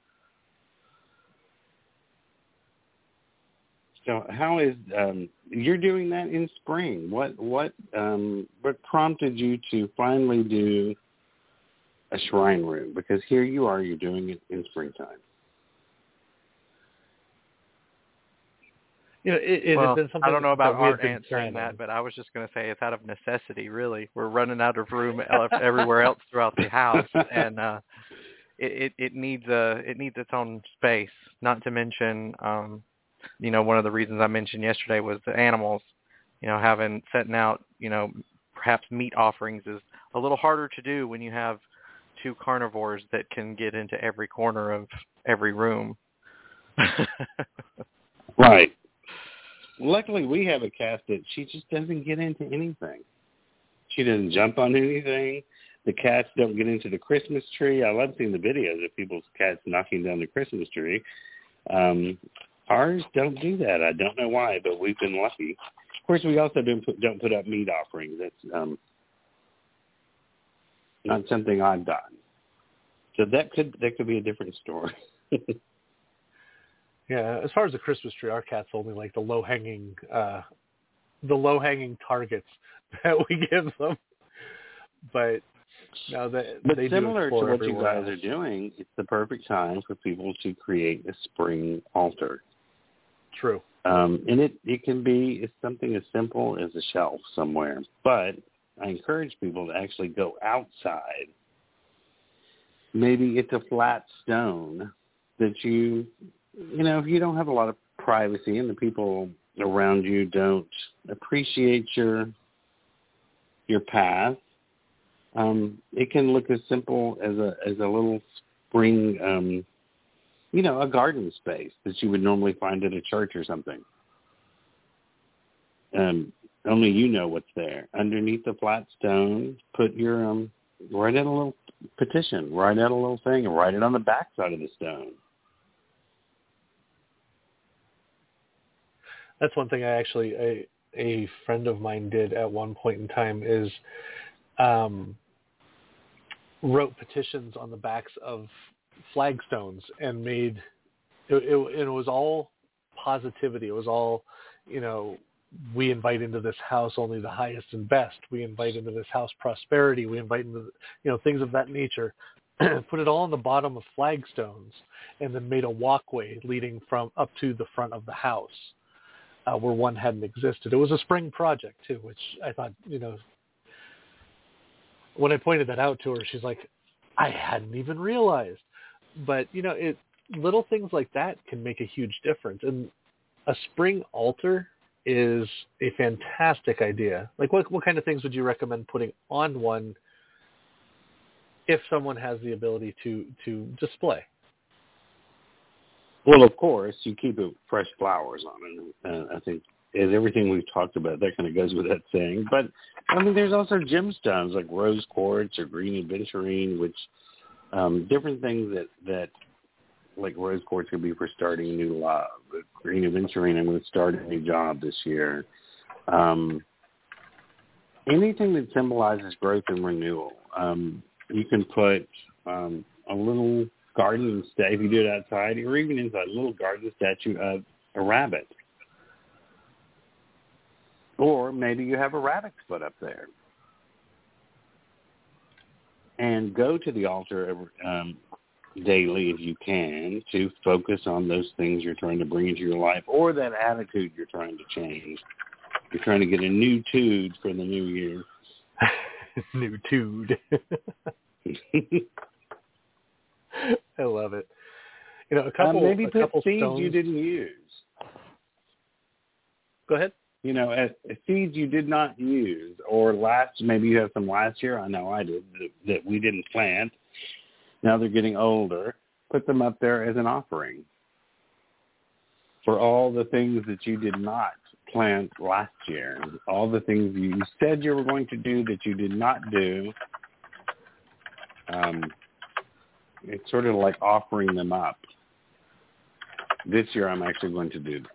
So how is um, you're doing that in spring? What what um, what prompted you to finally do a shrine room? Because here you are, you're doing it in springtime. You know, it, it well, has been something. I don't know about that Art been answering planning. that, but I was just going to say it's out of necessity. Really, we're running out of room everywhere else throughout the house, and uh, it, it it needs a it needs its own space. Not to mention, um, you know, one of the reasons I mentioned yesterday was the animals. You know, having setting out, you know, perhaps meat offerings is a little harder to do when you have two carnivores that can get into every corner of every room. Right. Luckily, we have a cat that she just doesn't get into anything. She doesn't jump on anything. The cats don't get into the Christmas tree. I love seeing the videos of people's cats knocking down the Christmas tree. Um, ours don't do that. I don't know why, but we've been lucky. Of course, we also don't put, don't put up meat offerings. That's um, not something I've done. So that could that could be a different story. Yeah, as far as the Christmas tree, our cats only like the low hanging, uh, the low hanging targets that we give them. But no, they, but they similar do to what you guys else. are doing, it's the perfect time for people to create a spring altar. True. Um, and it, it can be it's something as simple as a shelf somewhere. But I encourage people to actually go outside. Maybe it's a flat stone that you, you know, if you don't have a lot of privacy and the people around you don't appreciate your your path, um, it can look as simple as a as a little spring, um, you know, a garden space that you would normally find at a church or something. Um, only you know what's there. Underneath the flat stone, put your um, write out a little petition, write out a little thing, and write it on the back side of the stone. That's one thing I actually, a, a friend of mine did at one point in time is um, wrote petitions on the backs of flagstones and made, it, it, it was all positivity. It was all, you know, we invite into this house only the highest and best. We invite into this house prosperity. We invite into, you know, things of that nature. Put it all on the bottom of flagstones and then made a walkway leading from up to the front of the house. Uh, where one hadn't existed. It was a spring project, too, which I thought, you know, when I pointed that out to her, she's like, I hadn't even realized. But, you know, it little things like that can make a huge difference. And a spring altar is a fantastic idea. Like, what what kind of things would you recommend putting on one if someone has the ability to, to display? Well, of course, you keep it fresh flowers on it. Uh, I think as everything we've talked about, that kind of goes with that saying. But, I mean, there's also gemstones like rose quartz or green aventurine, which um, different things that, that, like rose quartz could be for starting a new love. But green aventurine, I'm going to start a new job this year. Um, anything that symbolizes growth and renewal. Um, you can put um, a little garden statue, if you do it outside, or even inside, a little garden statue of a rabbit. Or maybe you have a rabbit's foot up there. And go to the altar um, daily if you can to focus on those things you're trying to bring into your life or that attitude you're trying to change. You're trying to get a new tude for the new year. New tude. I love it. You know, a couple um, maybe a put couple seeds stones. you didn't use. Go ahead. You know, as, as seeds you did not use, or last, maybe you have some last year. I know I did that, that we didn't plant. Now they're getting older. Put them up there as an offering for all the things that you did not plant last year, all the things you said you were going to do that you did not do. Um, it's sort of like offering them up. This year I'm actually going to do them.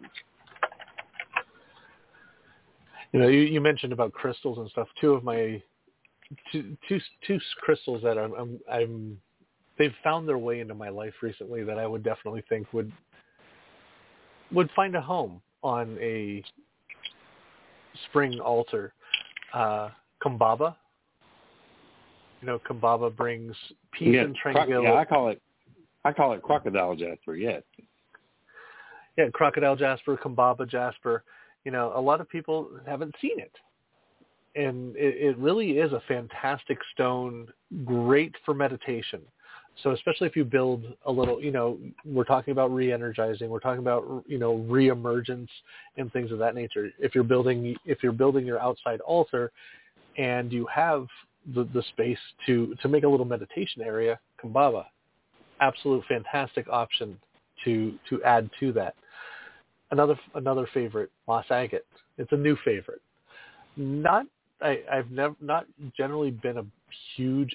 You know, you, you mentioned about crystals and stuff. Two of my two two two crystals that I'm, I'm I'm they've found their way into my life recently that I would definitely think would would find a home on a spring altar. Uh, Kumbaba. You know, Kumbaba brings peace yeah, and tranquility. Croc- yeah, I call it I call it crocodile jasper. Yes. Yeah, crocodile jasper, Kumbaba jasper. You know, a lot of people haven't seen it. And it, it really is a fantastic stone, great for meditation. So especially if you build a little, you know, we're talking about re-energizing, we're talking about, you know, re-emergence and things of that nature. If you're building, if you're building your outside altar and you have the, the space to, to make a little meditation area, Kumbaba, absolute fantastic option to, to add to that. Another another favorite, moss agate. It's a new favorite. Not I, I've never not generally been a huge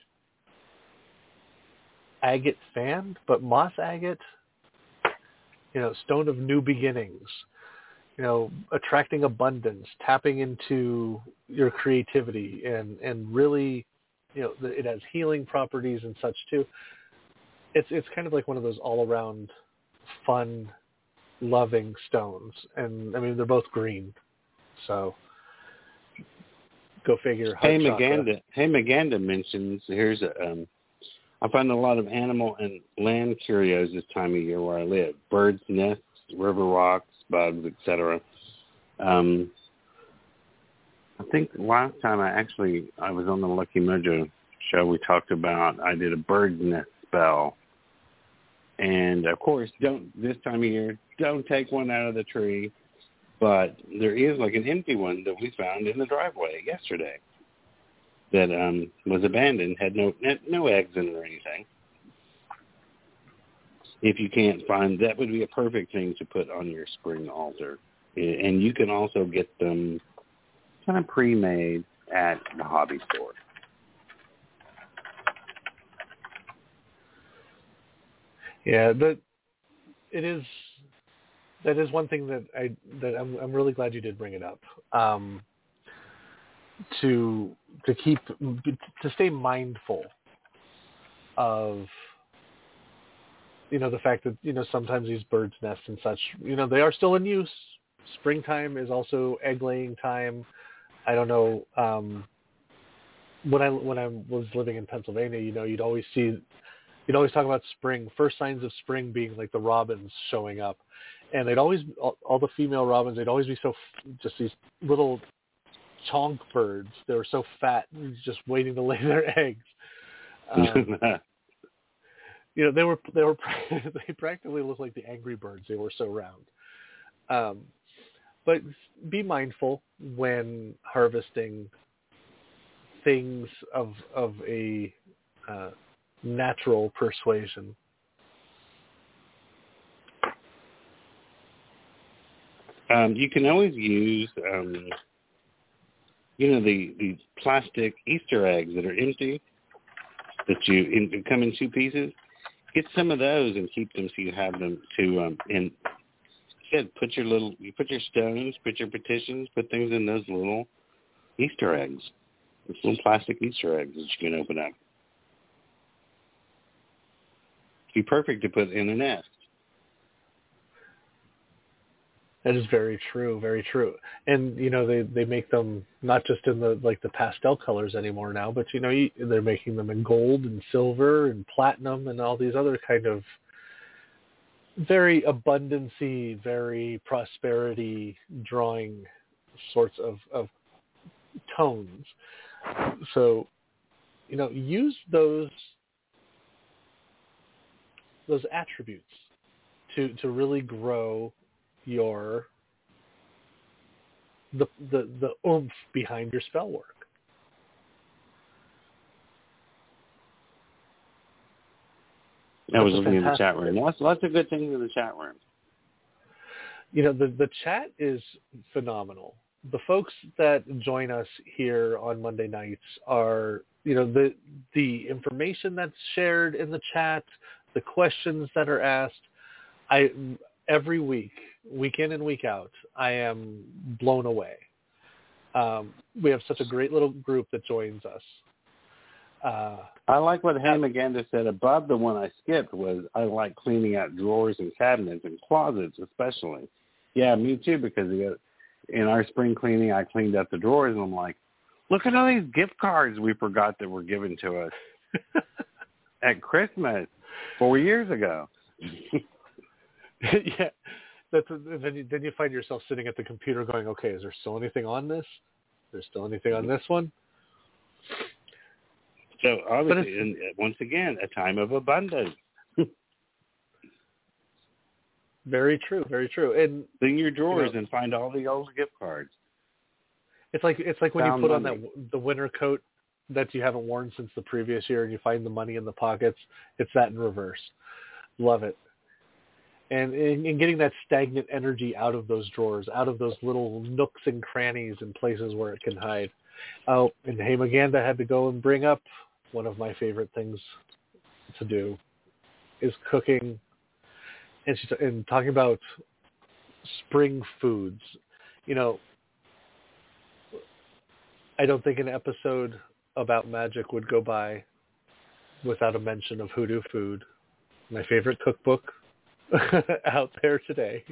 agate fan, but moss agate, you know, stone of new beginnings, you know, attracting abundance, tapping into your creativity, and and really, you know, it has healing properties and such too. It's it's kind of like one of those all around fun, loving stones, and I mean they're both green, so go figure. Hey Maganda, hey Maganda mentions here's a. Um, I find a lot of animal and land curios this time of year where I live: birds' nests, river rocks, bugs, et cetera. Um, I think last time I actually I was on the Lucky Mojo show, we talked about I did a bird's nest spell. And, of course, don't this time of year, don't take one out of the tree. But there is like an empty one that we found in the driveway yesterday that um, was abandoned, had no no eggs in it or anything. If you can't find, that would be a perfect thing to put on your spring altar. And you can also get them kind of pre-made at the hobby store. Yeah, that it is. That is one thing that I that I'm I'm really glad you did bring it up. Um, to to keep to stay mindful of, you know, the fact that, you know, sometimes these birds' nests and such, you know, they are still in use. Springtime is also egg laying time. I don't know. Um, when I when I was living in Pennsylvania, you know, you'd always see. You'd always talk about spring, first signs of spring being like the robins showing up. And they'd always, all, all the female robins, they'd always be so, just these little chonk birds. They were so fat, just waiting to lay their eggs. Um, you know, they were, they were, they practically looked like the Angry Birds. They were so round. Um, but be mindful when harvesting things of, of a, uh, natural persuasion. Um, you can always use, um, you know, the, the plastic Easter eggs that are empty, that you in, come in two pieces. Get some of those and keep them so you have them to, um, and instead put your little, you put your stones, put your petitions, put things in those little Easter eggs. Those little plastic Easter eggs that you can open up. Be perfect to put in a nest. That is very true, very true. And you know, they they make them not just in the like the pastel colors anymore now, but you know, you, they're making them in gold and silver and platinum and all these other kind of very abundancy, very prosperity drawing sorts of, of tones. So, you know, use those those attributes to to really grow your the the the oomph behind your spell work. I was looking in the chat room. Lots lots of good things in the chat room. You know, the the chat is phenomenal. The folks that join us here on Monday nights are, you know, the the information that's shared in the chat, the questions that are asked. I every week, week in and week out, I am blown away. Um, we have such a great little group that joins us. Uh, I like what Ham again just said above the one I skipped was I like cleaning out drawers and cabinets and closets especially. Yeah, me too, because in our spring cleaning I cleaned out the drawers and I'm like, look at all these gift cards we forgot that were given to us at Christmas four years ago. Yeah, that's then you, then you find yourself sitting at the computer going, okay, is there still anything on this? Is there still anything on this one? So obviously, and once again, a time of abundance. Very true, very true. And clean your drawers you know, and find all the old gift cards. It's like it's like when Found you put money. on that the winter coat that you haven't worn since the previous year, and you find the money in the pockets. It's that in reverse. Love it. And in getting that stagnant energy out of those drawers, out of those little nooks and crannies and places where it can hide. Oh, and Hamaganda had to go and bring up one of my favorite things to do is cooking, and she's and talking about spring foods. You know, I don't think an episode about magic would go by without a mention of Hoodoo Food, my favorite cookbook out there today.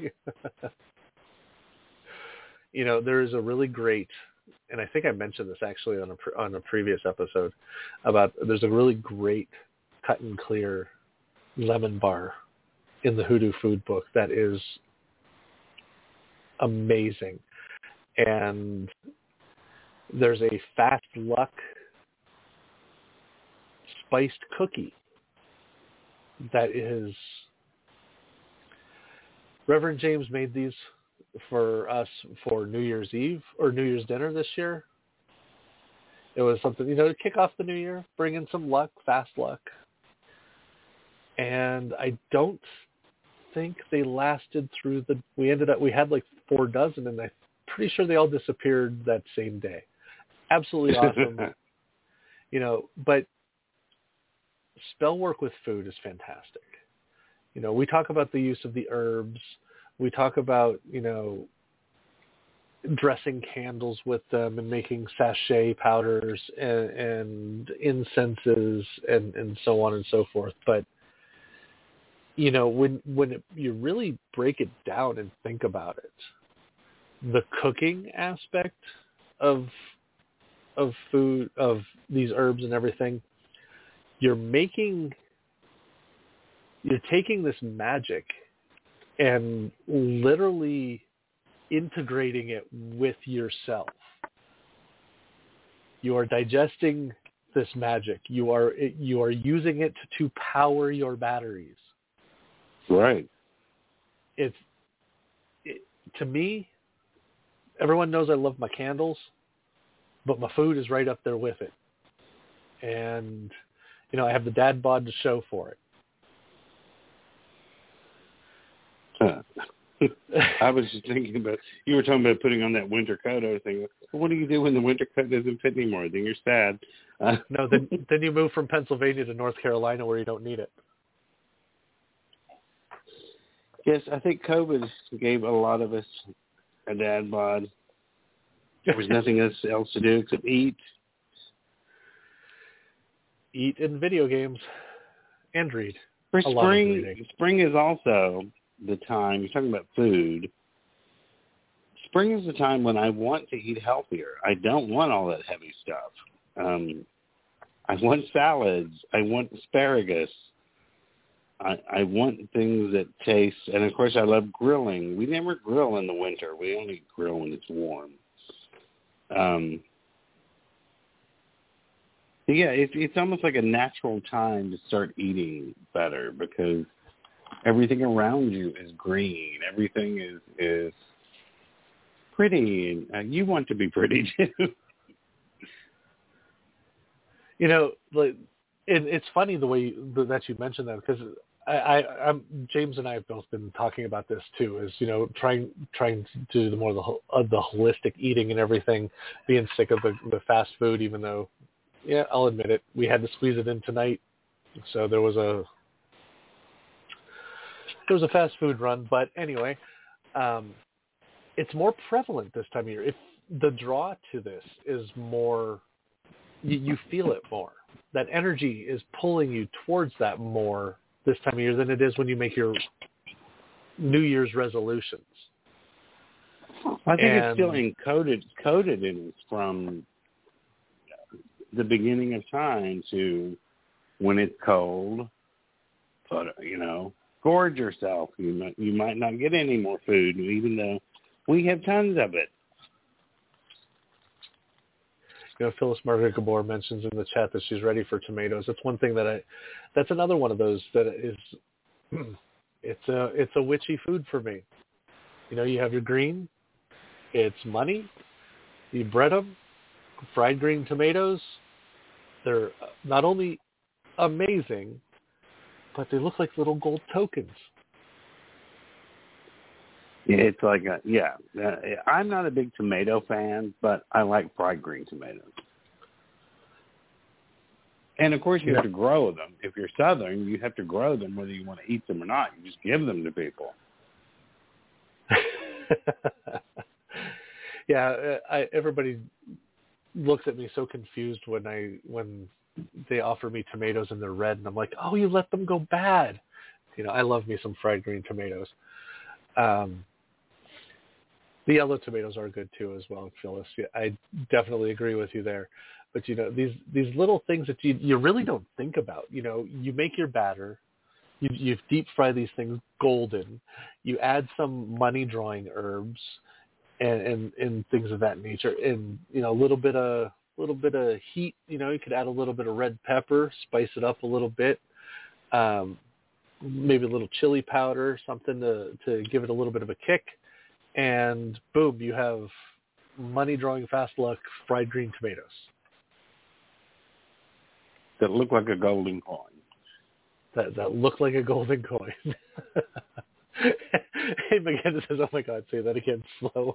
You know, there is a really great, and I think I mentioned this actually on a on a previous episode, about there's a really great cut and clear lemon bar in the Hoodoo Food book that is amazing. And there's a fast luck spiced cookie that is, Reverend James made these for us for New Year's Eve or New Year's dinner this year. It was something, you know, to kick off the new year, bring in some luck, fast luck. And I don't think they lasted through the, we ended up, we had like four dozen and I'm pretty sure they all disappeared that same day. Absolutely awesome. You know, but spell work with food is fantastic. You know, we talk about the use of the herbs. We talk about, you know, dressing candles with them and making sachet powders and, and incenses and, and so on and so forth. But, you know, when when it, you really break it down and think about it, the cooking aspect of of food, of these herbs and everything, you're making, you're taking this magic and literally integrating it with yourself. You are digesting this magic. You are you are using it to power your batteries. Right. It's it, to me, everyone knows I love my candles, but my food is right up there with it. And you know, I have the dad bod to show for it. Huh. I was just thinking about, you were talking about putting on that winter coat. I was thinking, well, what do you do when the winter coat doesn't fit anymore? Then you're sad. Uh, no, then then you move from Pennsylvania to North Carolina where you don't need it. Yes, I think COVID gave a lot of us a dad bod. There was nothing else else to do except eat. Eat in video games and read. For spring, spring is also the time, you're talking about food, spring is the time when I want to eat healthier. I don't want all that heavy stuff. Um, I want salads. I want asparagus. I, I want things that taste, and of course I love grilling. We never grill in the winter. We only grill when it's warm. Um, yeah, it, it's almost like a natural time to start eating better because everything around you is green. Everything is, is pretty, and uh, you want to be pretty too. You know, like, it, it's funny the way you, that you mentioned that because I, I, I'm, James and I have both been talking about this too. Is you know trying trying to do the more of the of the holistic eating and everything, being sick of the, the fast food. Even though, yeah, I'll admit it, we had to squeeze it in tonight, so there was a there was a fast food run. But anyway, um, it's more prevalent this time of year. If the draw to this is more. You, you feel it more. That energy is pulling you towards that more this time of year than it is when you make your New Year's resolutions. I think and, it's still encoded coded in us from the beginning of time to when it's cold. But you know, gorge yourself. You might you might not get any more food, even though we have tons of it. You know, Phyllis Margaret Gabor mentions in the chat that she's ready for tomatoes. That's one thing that I, that's another one of those that is, it's a, it's a witchy food for me. You know, you have your green, it's money, you bread them, fried green tomatoes. They're not only amazing, but they look like little gold tokens. It's like, a, yeah, uh, I'm not a big tomato fan, but I like fried green tomatoes. And, of course, you have to grow them. If you're Southern, you have to grow them whether you want to eat them or not. You just give them to people. yeah, I, everybody looks at me so confused when I when they offer me tomatoes and they're red, and I'm like, oh, you let them go bad. You know, I love me some fried green tomatoes. Um, the yellow tomatoes are good too, as well, Phyllis. Yeah, I definitely agree with you there. But you know, these these little things that you you really don't think about. You know, you make your batter, you you deep fry these things golden, you add some money drawing herbs, and, and and things of that nature, and you know, a little bit of little bit of heat. You know, you could add a little bit of red pepper, spice it up a little bit. Um, maybe a little chili powder, something to, to give it a little bit of a kick, and boom, you have money drawing fast luck fried green tomatoes. That look like a golden coin. That that look like a golden coin. Hey, McGinnis says, oh my God, say that again slower.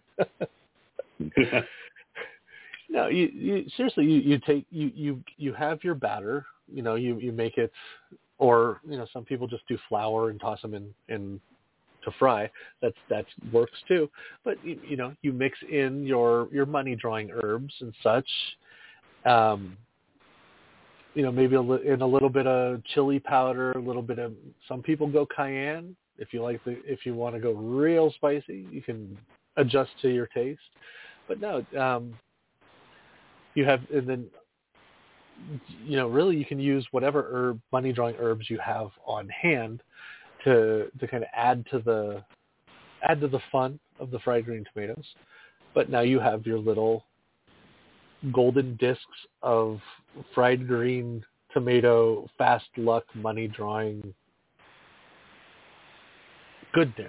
No, you, you seriously, you, you take, you, you, you have your batter, you know, you, you make it, or, you know, some people just do flour and toss them in, in to fry. That's, that works too. But, you, you know, you mix in your, your money drawing herbs and such. Um, you know, maybe a li- in a little bit of chili powder, a little bit of, some people go cayenne. If you like the, if you want to go real spicy, you can adjust to your taste. But no, um, you have, and then, you know, really you can use whatever herb, money drawing herbs you have on hand to to kind of add to the add to the fun of the fried green tomatoes. But now you have your little golden discs of fried green tomato fast luck money drawing goodness.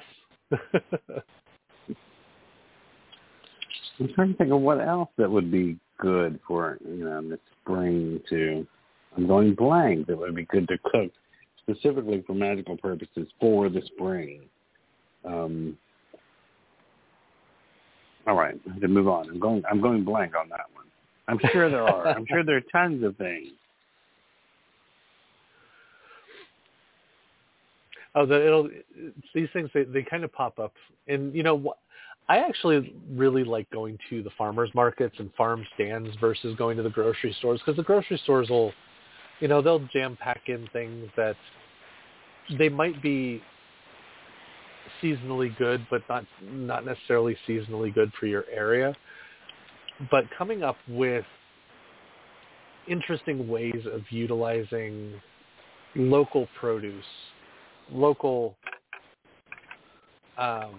I'm trying to think of what else that would be good for, you know, in the spring to, I'm going blank, that would be good to cook specifically for magical purposes for the spring. Um, all right, I have to move on. I'm going, I'm going blank on that one. I'm sure there are. I'm sure there are tons of things. Oh, the, it'll, these things, they, they kind of pop up. And, you know, what? I actually really like going to the farmers markets and farm stands versus going to the grocery stores, because the grocery stores will, you know, they'll jam pack in things that they might be seasonally good, but not not necessarily seasonally good for your area. But coming up with interesting ways of utilizing local produce, local um,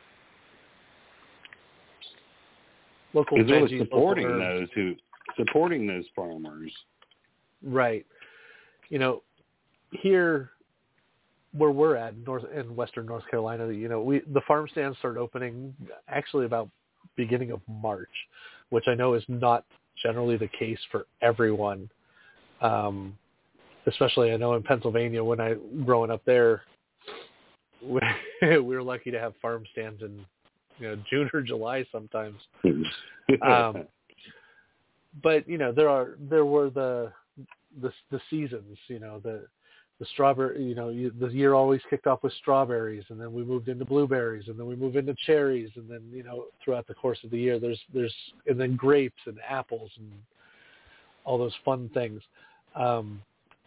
local it's veggies, really supporting local those who supporting those farmers. Right. You know, here where we're at north in western North Carolina, you know, we the farm stands start opening actually about beginning of March, which I know is not generally the case for everyone. Um, especially I know in Pennsylvania when I growing up there, we, we were lucky to have farm stands in you know June or July sometimes. um, but you know there are there were the the the seasons, you know the the strawberry, you know, you, the year always kicked off with strawberries, and then we moved into blueberries, and then we moved into cherries, and then, you know, throughout the course of the year, there's, there's, and then grapes and apples and all those fun things. Um,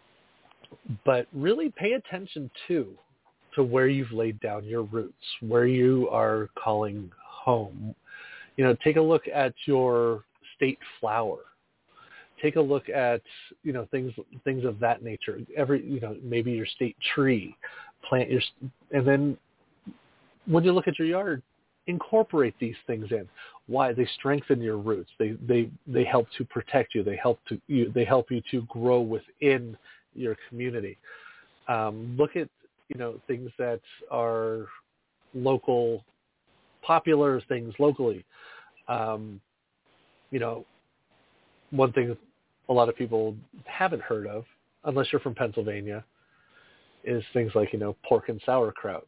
but really pay attention too, to where you've laid down your roots, where you are calling home. You know, take a look at your state flower. Take a look at, you know, things things of that nature. Every, you know, maybe your state tree, plant your, and then when you look at your yard, incorporate these things in. Why? They strengthen your roots. They they they help to protect you. They help to you. They help you to grow within your community. Um, look at, you know, things that are local, popular things locally. Um, you know, one thing a lot of people haven't heard of, unless you're from Pennsylvania, is things like, you know, pork and sauerkraut.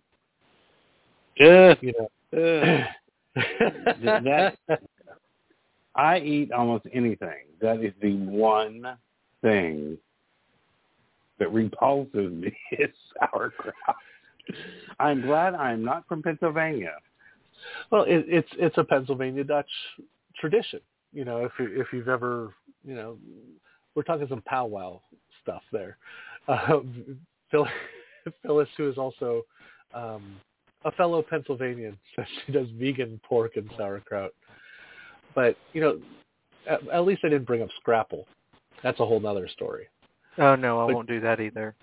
Yeah. You know, uh, that, I eat almost anything. That is the one thing that repulses me is sauerkraut. I'm glad I'm not from Pennsylvania. Well, it, it's it's a Pennsylvania Dutch tradition. You know, if you, if you've ever, you know, we're talking some powwow stuff there. Uh, Phil, Phyllis, who is also um, a fellow Pennsylvanian, says she does vegan pork and sauerkraut. But, you know, at, at least I didn't bring up Scrapple. That's a whole nother story. Oh, no, I but, won't do that either.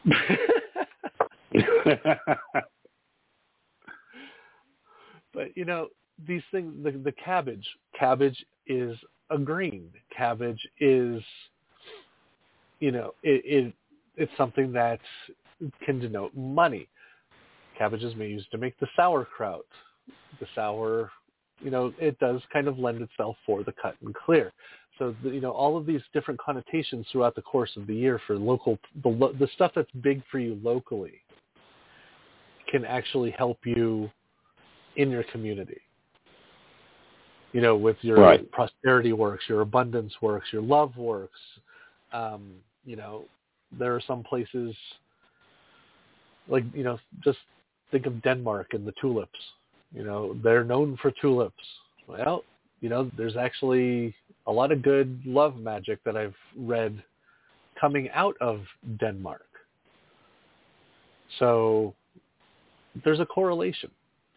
But, you know, these things, the, the cabbage, cabbage is a green. Cabbage is, you know, it, it it's something that can denote money. Cabbage is used to make the sauerkraut. The sour, you know, it does kind of lend itself for the cut and clear. So, the, you know, all of these different connotations throughout the course of the year for local, the, the stuff that's big for you locally can actually help you in your community. You know, with your right. prosperity works, your abundance works, your love works. Um, you know, there are some places, like, you know, just think of Denmark and the tulips. You know, they're known for tulips. Well, you know, there's actually a lot of good love magic that I've read coming out of Denmark. So there's a correlation.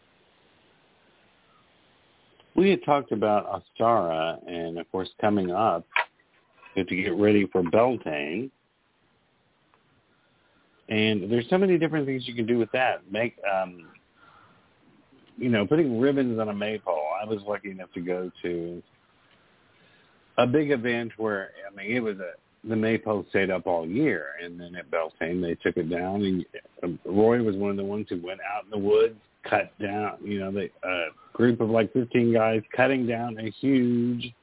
We had talked about Ostara, and of course, coming up, we have to get ready for Beltane. And there's so many different things you can do with that. Make, um, you know, putting ribbons on a maypole. I was lucky enough to go to a big event where, I mean, it was a, the maypole stayed up all year, and then at Beltane they took it down. And um, Roy was one of the ones who went out in the woods, cut down, you know, the uh, group of like fifteen guys cutting down a huge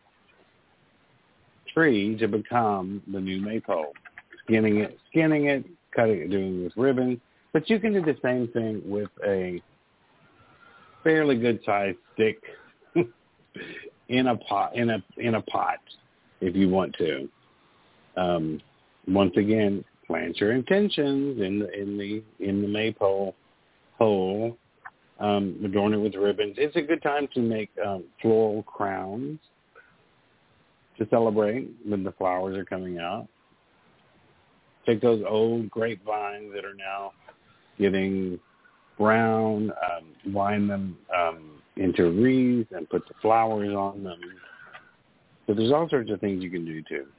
tree to become the new maypole, skinning it, skinning it, cutting it, doing it with ribbons. But you can do the same thing with a fairly good sized stick in a pot, in a in a pot, if you want to. Um, once again, plant your intentions in the in the in the maypole hole. Um, adorn it with ribbons. It's a good time to make um, floral crowns to celebrate when the flowers are coming out. Take those old grapevines that are now getting brown, um, wind them um, into wreaths and put the flowers on them. So there's all sorts of things you can do to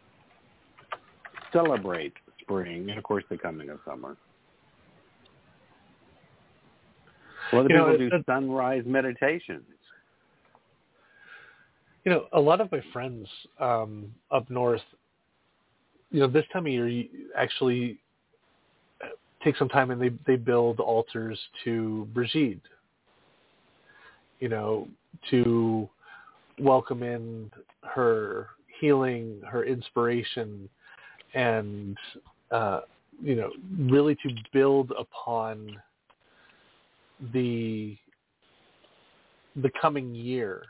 celebrate spring and, of course, the coming of summer. A lot of You people know, do it, sunrise meditations. You know, a lot of my friends um, up north, you know, this time of year, you actually take some time and they, they build altars to Brigitte, you know, to welcome in her healing, her inspiration, and, uh, you know, really to build upon the the coming year.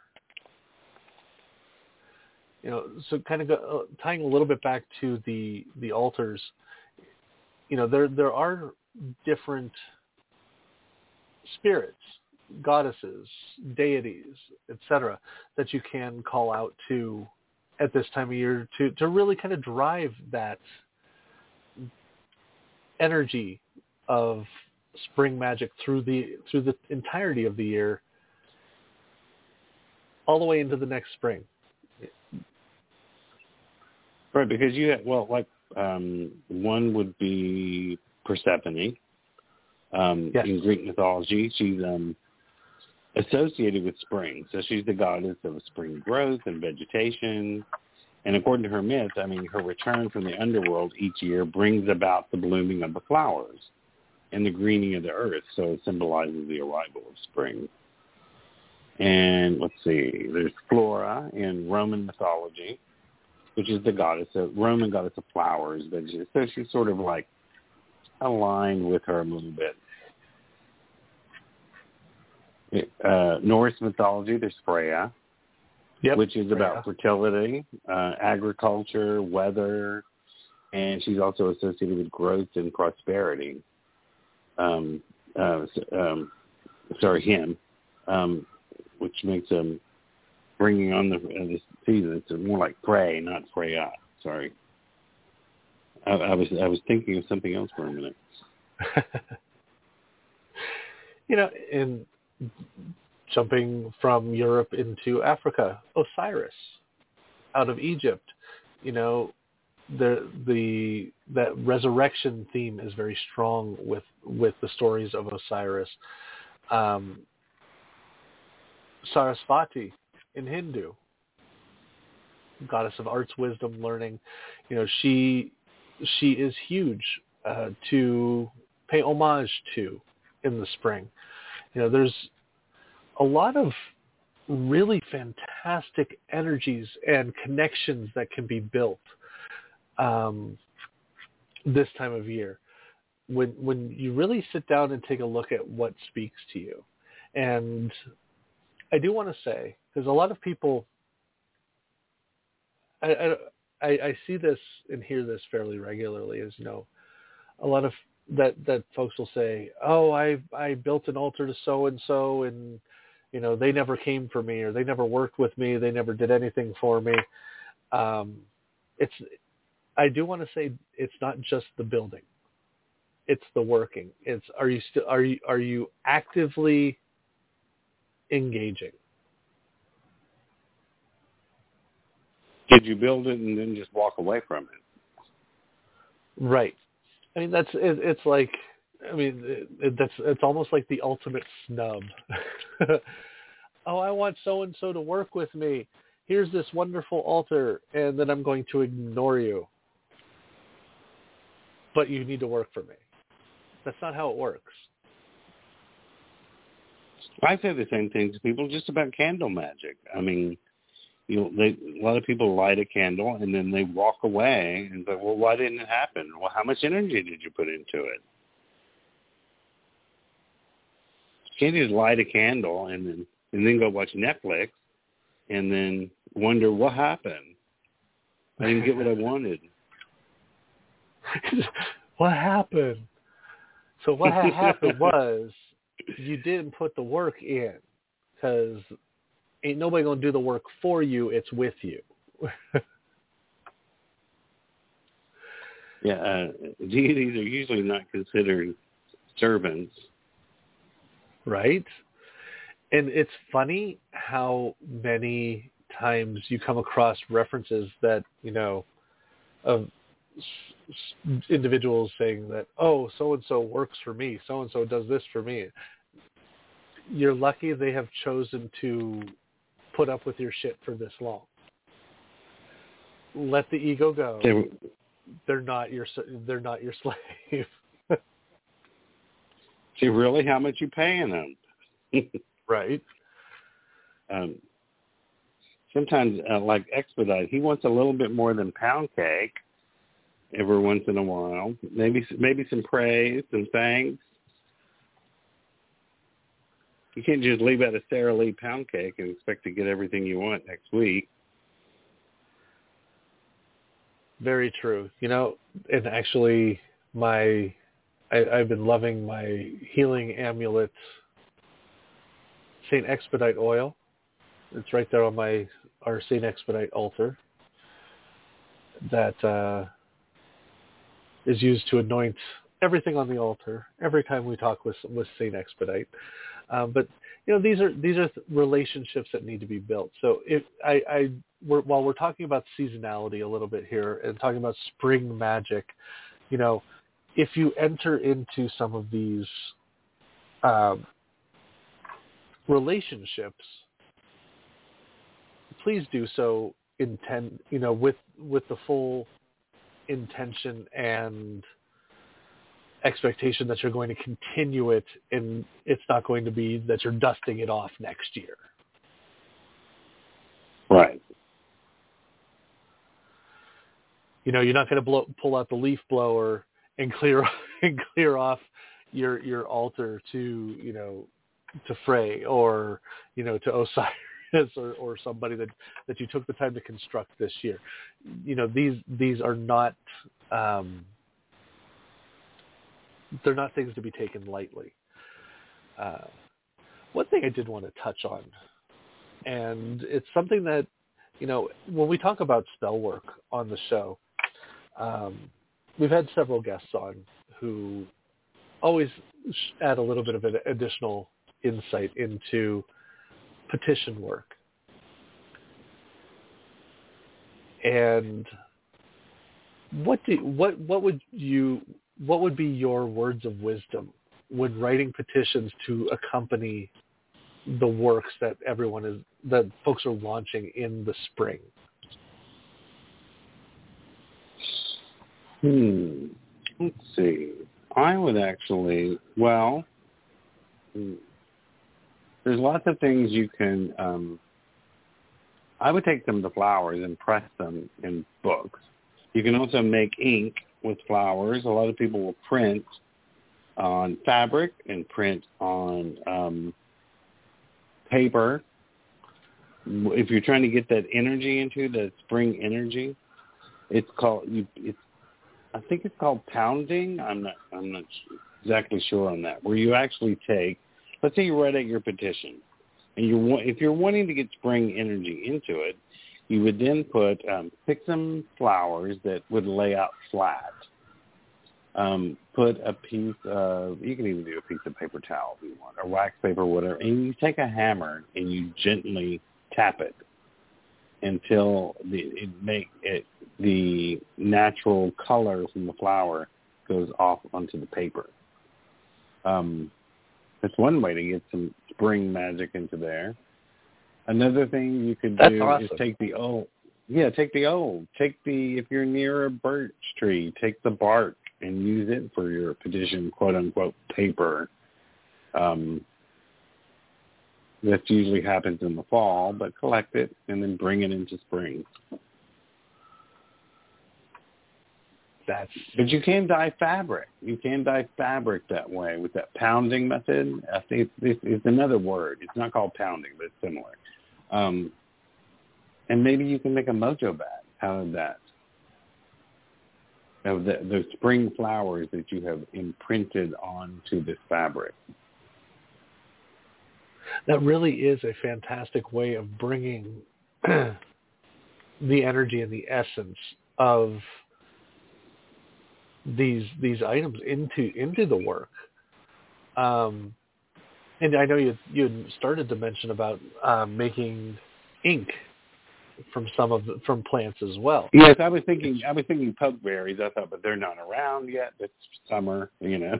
You know, so kind of go, uh, tying a little bit back to the the altars, you know, there there are different spirits, goddesses, deities, et cetera, that you can call out to at this time of year to, to really kind of drive that energy of spring magic through the through the entirety of the year, all the way into the next spring. Right, because you have, well, like um, one would be Persephone. Um, yes. In Greek mythology, she's um, associated with spring. So she's the goddess of spring growth and vegetation. And according to her myth, I mean, her return from the underworld each year brings about the blooming of the flowers and the greening of the earth. So it symbolizes the arrival of spring. And let's see, there's Flora in Roman mythology, which is the goddess of Roman goddess of flowers. But she, so she's sort of like aligned with her a little bit. Uh, Norse mythology, there's Freya, yep, which is Freya. about fertility, uh, agriculture, weather, and she's also associated with growth and prosperity. Um, uh, um, sorry, him, um, which makes him bringing on the, uh, the season. It's more like Frey, not Freya. Sorry, I, I was I was thinking of something else for a minute. You know, in jumping from Europe into Africa, Osiris out of Egypt, you know, the the that resurrection theme is very strong with with the stories of Osiris. Um, Sarasvati in Hindu, goddess of arts, wisdom, learning, you know, she she is huge uh, to pay homage to in the spring. You know, there's a lot of really fantastic energies and connections that can be built um, this time of year when when you really sit down and take a look at what speaks to you. And I do want to say, because a lot of people, I, I, I see this and hear this fairly regularly, is, you know, a lot of that, that folks will say, oh, I I built an altar to so-and-so and, you know, they never came for me, or they never worked with me, they never did anything for me. Um, it's, I do want to say it's not just the building. It's the working. It's, are you still, are you, are you actively engaging? Did you build it and then just walk away from it? Right. I mean, that's it, it's like, I mean, it, it, that's it's almost like the ultimate snub. Oh, I want so and so to work with me. Here's this wonderful altar, and then I'm going to ignore you. But you need to work for me. That's not how it works. I say the same thing to people just about candle magic. I mean, you know, they, a lot of people light a candle and then they walk away and say, well, why didn't it happen? Well, how much energy did you put into it? You can't just light a candle and then and then go watch Netflix and then wonder what happened. I didn't get what I wanted. What happened? So what had happened was you didn't put the work in, because ain't nobody going to do the work for you. It's with you. Yeah, uh, deities are usually not considered servants. right? And it's funny how many times you come across references that, you know, of s- s- individuals saying that, oh, so-and-so works for me, so-and-so does this for me. You're lucky they have chosen to put up with your shit for this long. Let the ego go. They, They're not your, they're not your slave. see, really, how much you paying them? Right. Um, sometimes, uh, like Expedite, he wants a little bit more than pound cake every once in a while. Maybe maybe some praise, some thanks. You can't just leave out a Sara Lee pound cake and expect to get everything you want next week. Very true. You know, and actually, my I, I've been loving my healing amulet, Saint Expedite oil. It's right there on my our Saint Expedite altar. That uh, is used to anoint everything on the altar every time we talk with with Saint Expedite. Um, but you know, these are these are relationships that need to be built. So if I, I we're, while we're talking about seasonality a little bit here and talking about spring magic, you know, if you enter into some of these um, relationships, please do so intend, you know, with with the full intention and expectation that you're going to continue it, and it's not going to be that you're dusting it off next year. Right. You know, you're not going to blow, pull out the leaf blower and clear and clear off your your altar to, you know, to Frey or, you know, to Osiris or, or somebody that, that you took the time to construct this year. You know, these these are not um, they're not things to be taken lightly. Uh, one thing I did want to touch on, and it's something that, you know, when we talk about spell work on the show, um, we've had several guests on who always add a little bit of an additional insight into petition work. And what do what what would you what would be your words of wisdom when writing petitions to accompany the works that everyone is that folks are launching in the spring? Hmm. Let's see. I would actually, well, there's lots of things you can, um, I would take some of the flowers and press them in books. You can also make ink with flowers. A lot of people will print on fabric and print on um, paper. If you're trying to get that energy into, that spring energy, it's called, you, it's, I think it's called pounding. I'm not, I'm not exactly sure on that. Where you actually take, let's say you write out your petition, and you if you're wanting to get spring energy into it, you would then put um, pick some flowers that would lay out flat. Um, put a piece of, you can even do a piece of paper towel if you want, or wax paper, whatever, and you take a hammer and you gently tap it until the it make it the natural color from the flower goes off onto the paper. Um, that's one way to get some spring magic into there. Another thing you could That's do awesome. is take the old, yeah, take the old, take the, if you're near a birch tree, take the bark and use it for your petition, quote unquote, paper. Um, that usually happens in the fall, but collect it and then bring it into spring. That's But you can dye fabric. You can dye fabric that way with that pounding method. I think it's, it's another word. It's not called pounding, but it's similar. Um, and maybe you can make a mojo bat out of that, of the, the spring flowers that you have imprinted onto this fabric. that really is a fantastic way of bringing the energy and the essence of these these items into into the work. Um, And I know you you had started to mention about um, making ink from some of the, from plants as well. Yes, I was thinking. I was thinking pokeberries. I thought, but they're not around yet. It's summer, you know.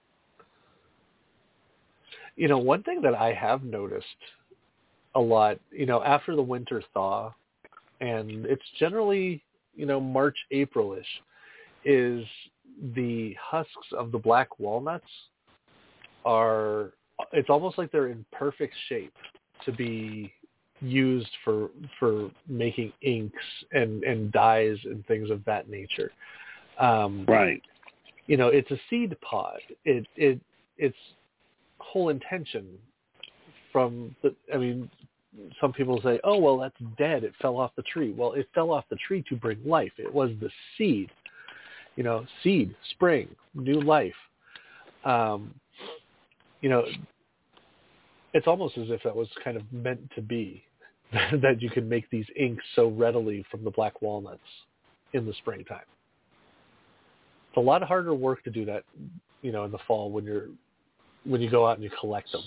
You know, one thing that I have noticed a lot, you know, after the winter thaw, and it's generally, you know, March, April-ish, is the husks of the black walnuts are, it's almost like they're in perfect shape to be used for for making inks and, and dyes and things of that nature. Um, right. You know, it's a seed pod. It it its whole intention from the, I mean, some people say, oh, well, that's dead. It fell off the tree. Well, it fell off the tree to bring life. It was the seed, you know, seed, spring, new life. Um, you know, it's almost as if that was kind of meant to be, that you can make these inks so readily from the black walnuts in the springtime. It's a lot harder work to do that, you know, in the fall when you're when you go out and you collect them.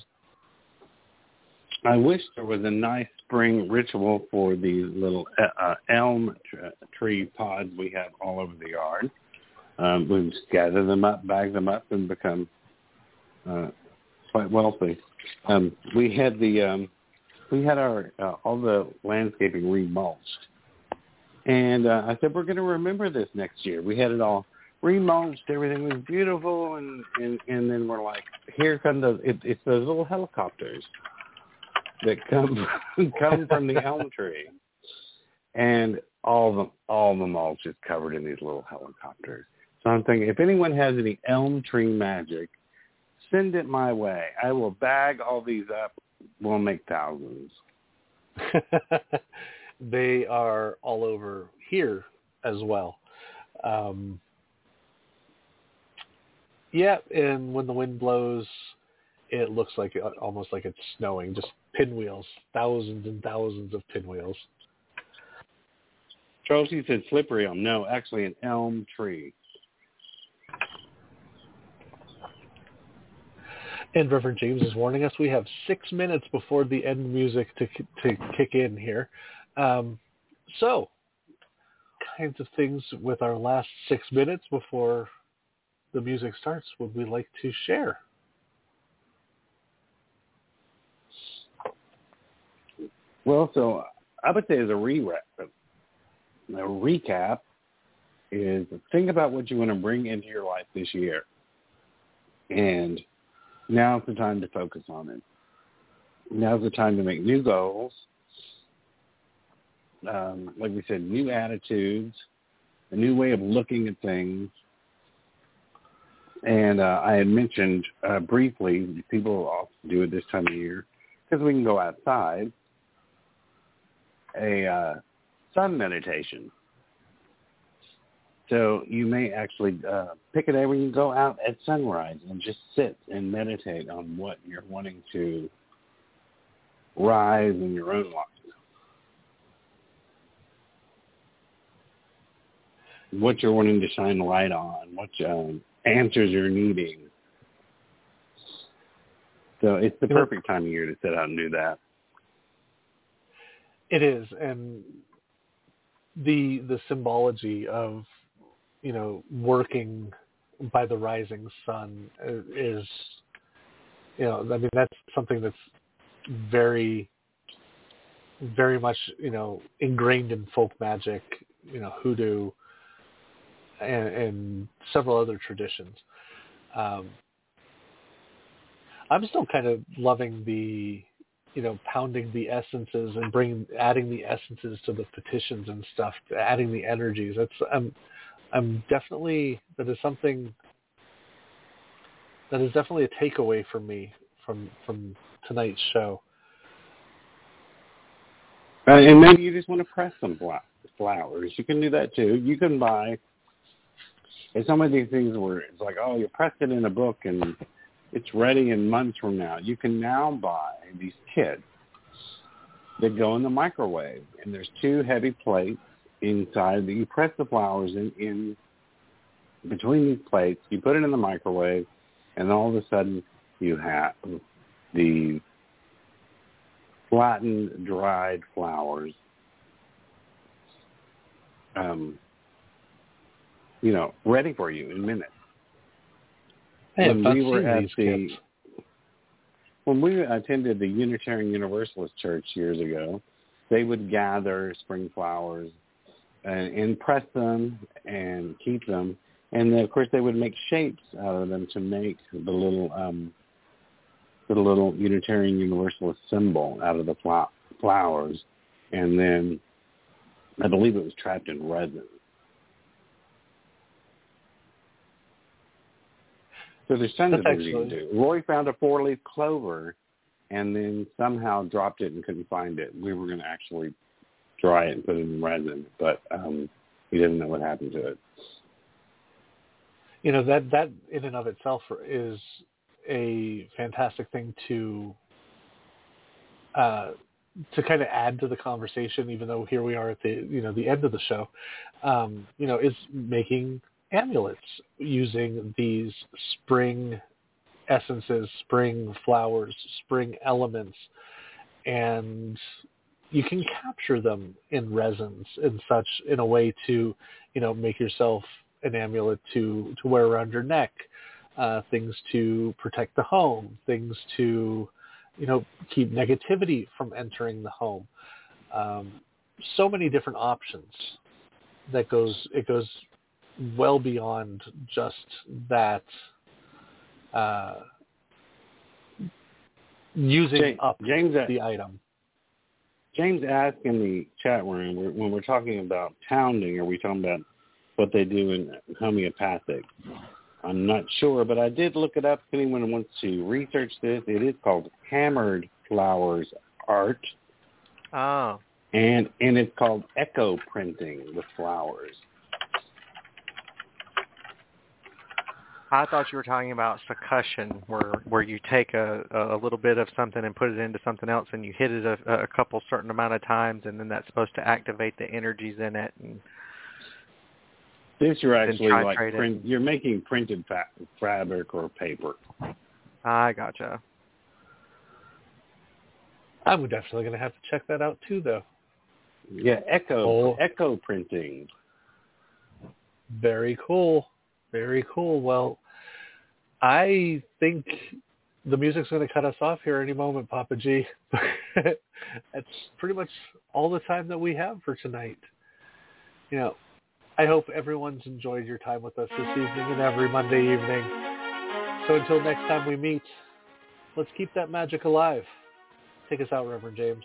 I wish there was a nice spring ritual for these little uh, elm tr- tree pods we have all over the yard. Um, we just gather them up, bag them up, and become uh, quite wealthy. Um, we had the um, we had our uh, all the landscaping remulched, and uh, I said we're going to remember this next year. We had it all remulched, everything was beautiful, and, and, and then we're like, here come those. It, it's those little helicopters that come come from the elm tree, and all the all the mulch is covered in these little helicopters. So I'm thinking, if anyone has any elm tree magic, send it my way. I will bag all these up. We'll make thousands. They are all over here as well. Um, yeah, and when the wind blows, it looks like almost like it's snowing. Just pinwheels, thousands and thousands of pinwheels. Charles, you said slippery elm. No, actually an elm tree. And Reverend James is warning us we have six minutes before the end music to to kick in here. Um, so, kinds of things with our last six minutes before the music starts would we like to share? Well, so I would say as a, re- a recap is think about what you want to bring into your life this year. And now's the time to focus on it. Now's the time to make new goals. Um, like we said, new attitudes, a new way of looking at things. And uh, I had mentioned uh, briefly, people often do it this time of year, because we can go outside, a uh, sun meditation. So you may actually uh, pick a day where you go out at sunrise and just sit and meditate on what you're wanting to rise in your own life. What you're wanting to shine light on, what um, answers you're needing. So it's the perfect time of year to sit out and do that. It is, and the the symbology of, you know, working by the rising sun is, you know, I mean, that's something that's very, very much, you know, ingrained in folk magic, you know, hoodoo, and, and several other traditions. Um, I'm still kind of loving the, you know, pounding the essences and bringing, adding the essences to the petitions and stuff, adding the energies. That's, I'm, I'm definitely, that is something, that is definitely a takeaway for me from, from tonight's show. Uh, and maybe you just want to press some flowers. You can do that too. You can buy, and some of these things where it's like, oh, you pressed it in a book and it's ready in months from now. You can now buy these kits that go in the microwave, and there's two heavy plates inside that you press the flowers in, in between these plates. You put it in the microwave, and all of a sudden you have the flattened, dried flowers, um, you know, ready for you in minutes. Hey, when I've we not were seen at these the kits. when we attended the Unitarian Universalist Church years ago, they would gather spring flowers and, and press them and keep them, and then, of course they would make shapes out of them to make the little um, the little Unitarian Universalist symbol out of the fl- flowers, and then I believe it was trapped in resin. So there's tons That's of things actually... you can do. Roy found a four-leaf clover and then somehow dropped it and couldn't find it. We were going to actually dry it and put it in resin, but um, he didn't know what happened to it. You know, that, that in and of itself is a fantastic thing to uh, to kind of add to the conversation, even though here we are at the, you know, the end of the show, um, you know, is making amulets using these spring essences, spring flowers, spring elements, and you can capture them in resins and such in a way to, you know, make yourself an amulet to, to wear around your neck, uh, things to protect the home, things to, you know, keep negativity from entering the home. Um, so many different options that goes, it goes well beyond just that, uh, using James, up James, the item. James asked in the chat room, when we're talking about pounding, are we talking about what they do in homeopathic? I'm not sure, but I did look it up. If anyone wants to research this, it is called hammered flowers art. Oh. And and it's called echo printing with flowers. I thought you were talking about percussion, where where you take a, a little bit of something and put it into something else, and you hit it a, a couple certain amount of times, and then that's supposed to activate the energies in it. And this you're actually like print, print, you're making printed fa- fabric or paper. I gotcha. I'm definitely going to have to check that out too, though. Yeah, echo Oh. echo printing. Very cool. Very cool. Well, I think the music's going to cut us off here any moment, Papa G. That's pretty much all the time that we have for tonight. You know, I hope everyone's enjoyed your time with us this evening and every Monday evening. So until next time we meet, let's keep that magic alive. Take us out, Reverend James.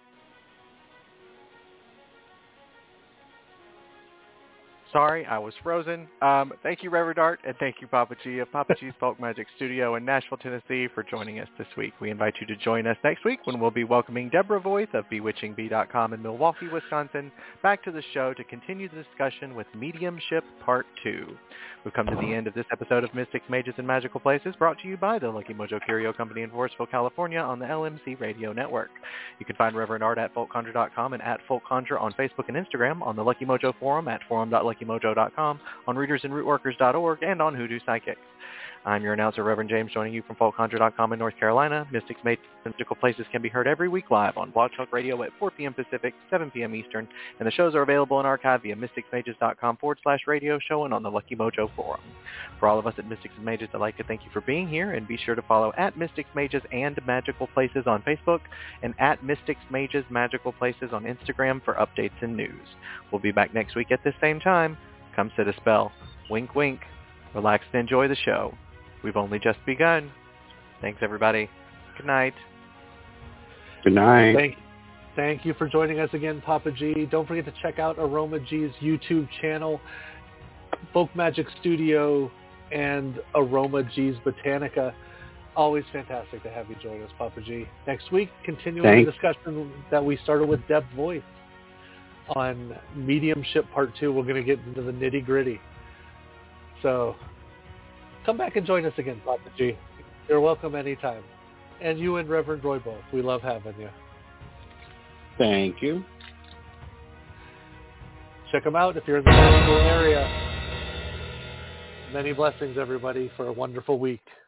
Sorry, I was frozen. Um, thank you, Reverend Art, and thank you, Papa G of Papa G's Folk Magic Studio in Nashville, Tennessee, for joining us this week. We invite you to join us next week when we'll be welcoming Deborah Voith of bewitching bee dot com in Milwaukee, Wisconsin, back to the show to continue the discussion with Mediumship Part two. We've come to the end of this episode of Mystics, Mages, and Magical Places, brought to you by the Lucky Mojo Curio Company in Forestville, California, on the L M C Radio Network. You can find Reverend Art at folk conjure dot com and at folkconjure on Facebook and Instagram, on the Lucky Mojo Forum at forum dot lucky mojo dot com, on readers and root workers dot org, and on Hoodoo Psychics. I'm your announcer, Reverend James, joining you from folk conjure dot com in North Carolina. Mystics, Mages, and Magical Places can be heard every week live on Blog Talk Radio at four p.m. Pacific, seven p.m. Eastern, and the shows are available in archive via mystics mages dot com forward slash radio show and on the Lucky Mojo Forum. For all of us at Mystics and Mages, I'd like to thank you for being here, and be sure to follow at Mystics, Mages, and Magical Places on Facebook, and at Mystics, Mages, Magical Places on Instagram for updates and news. We'll be back next week at this same time. Come sit a spell. Wink, wink. Relax and enjoy the show. We've only just begun. Thanks, everybody. Good night. Good night. Thank, thank you for joining us again, Papa G. Don't forget to check out Aroma G's YouTube channel, Folk Magic Studio, and Aroma G's Botanica. Always fantastic to have you join us, Papa G. Next week, continuing Thanks. the discussion that we started with Deb Voith on Mediumship Part two. We're going to get into the nitty-gritty. So come back and join us again, Papa G. You're welcome anytime. And you and Reverend Roy both. We love having you. Thank you. Check them out if you're in the Nashville area. Many blessings, everybody, for a wonderful week.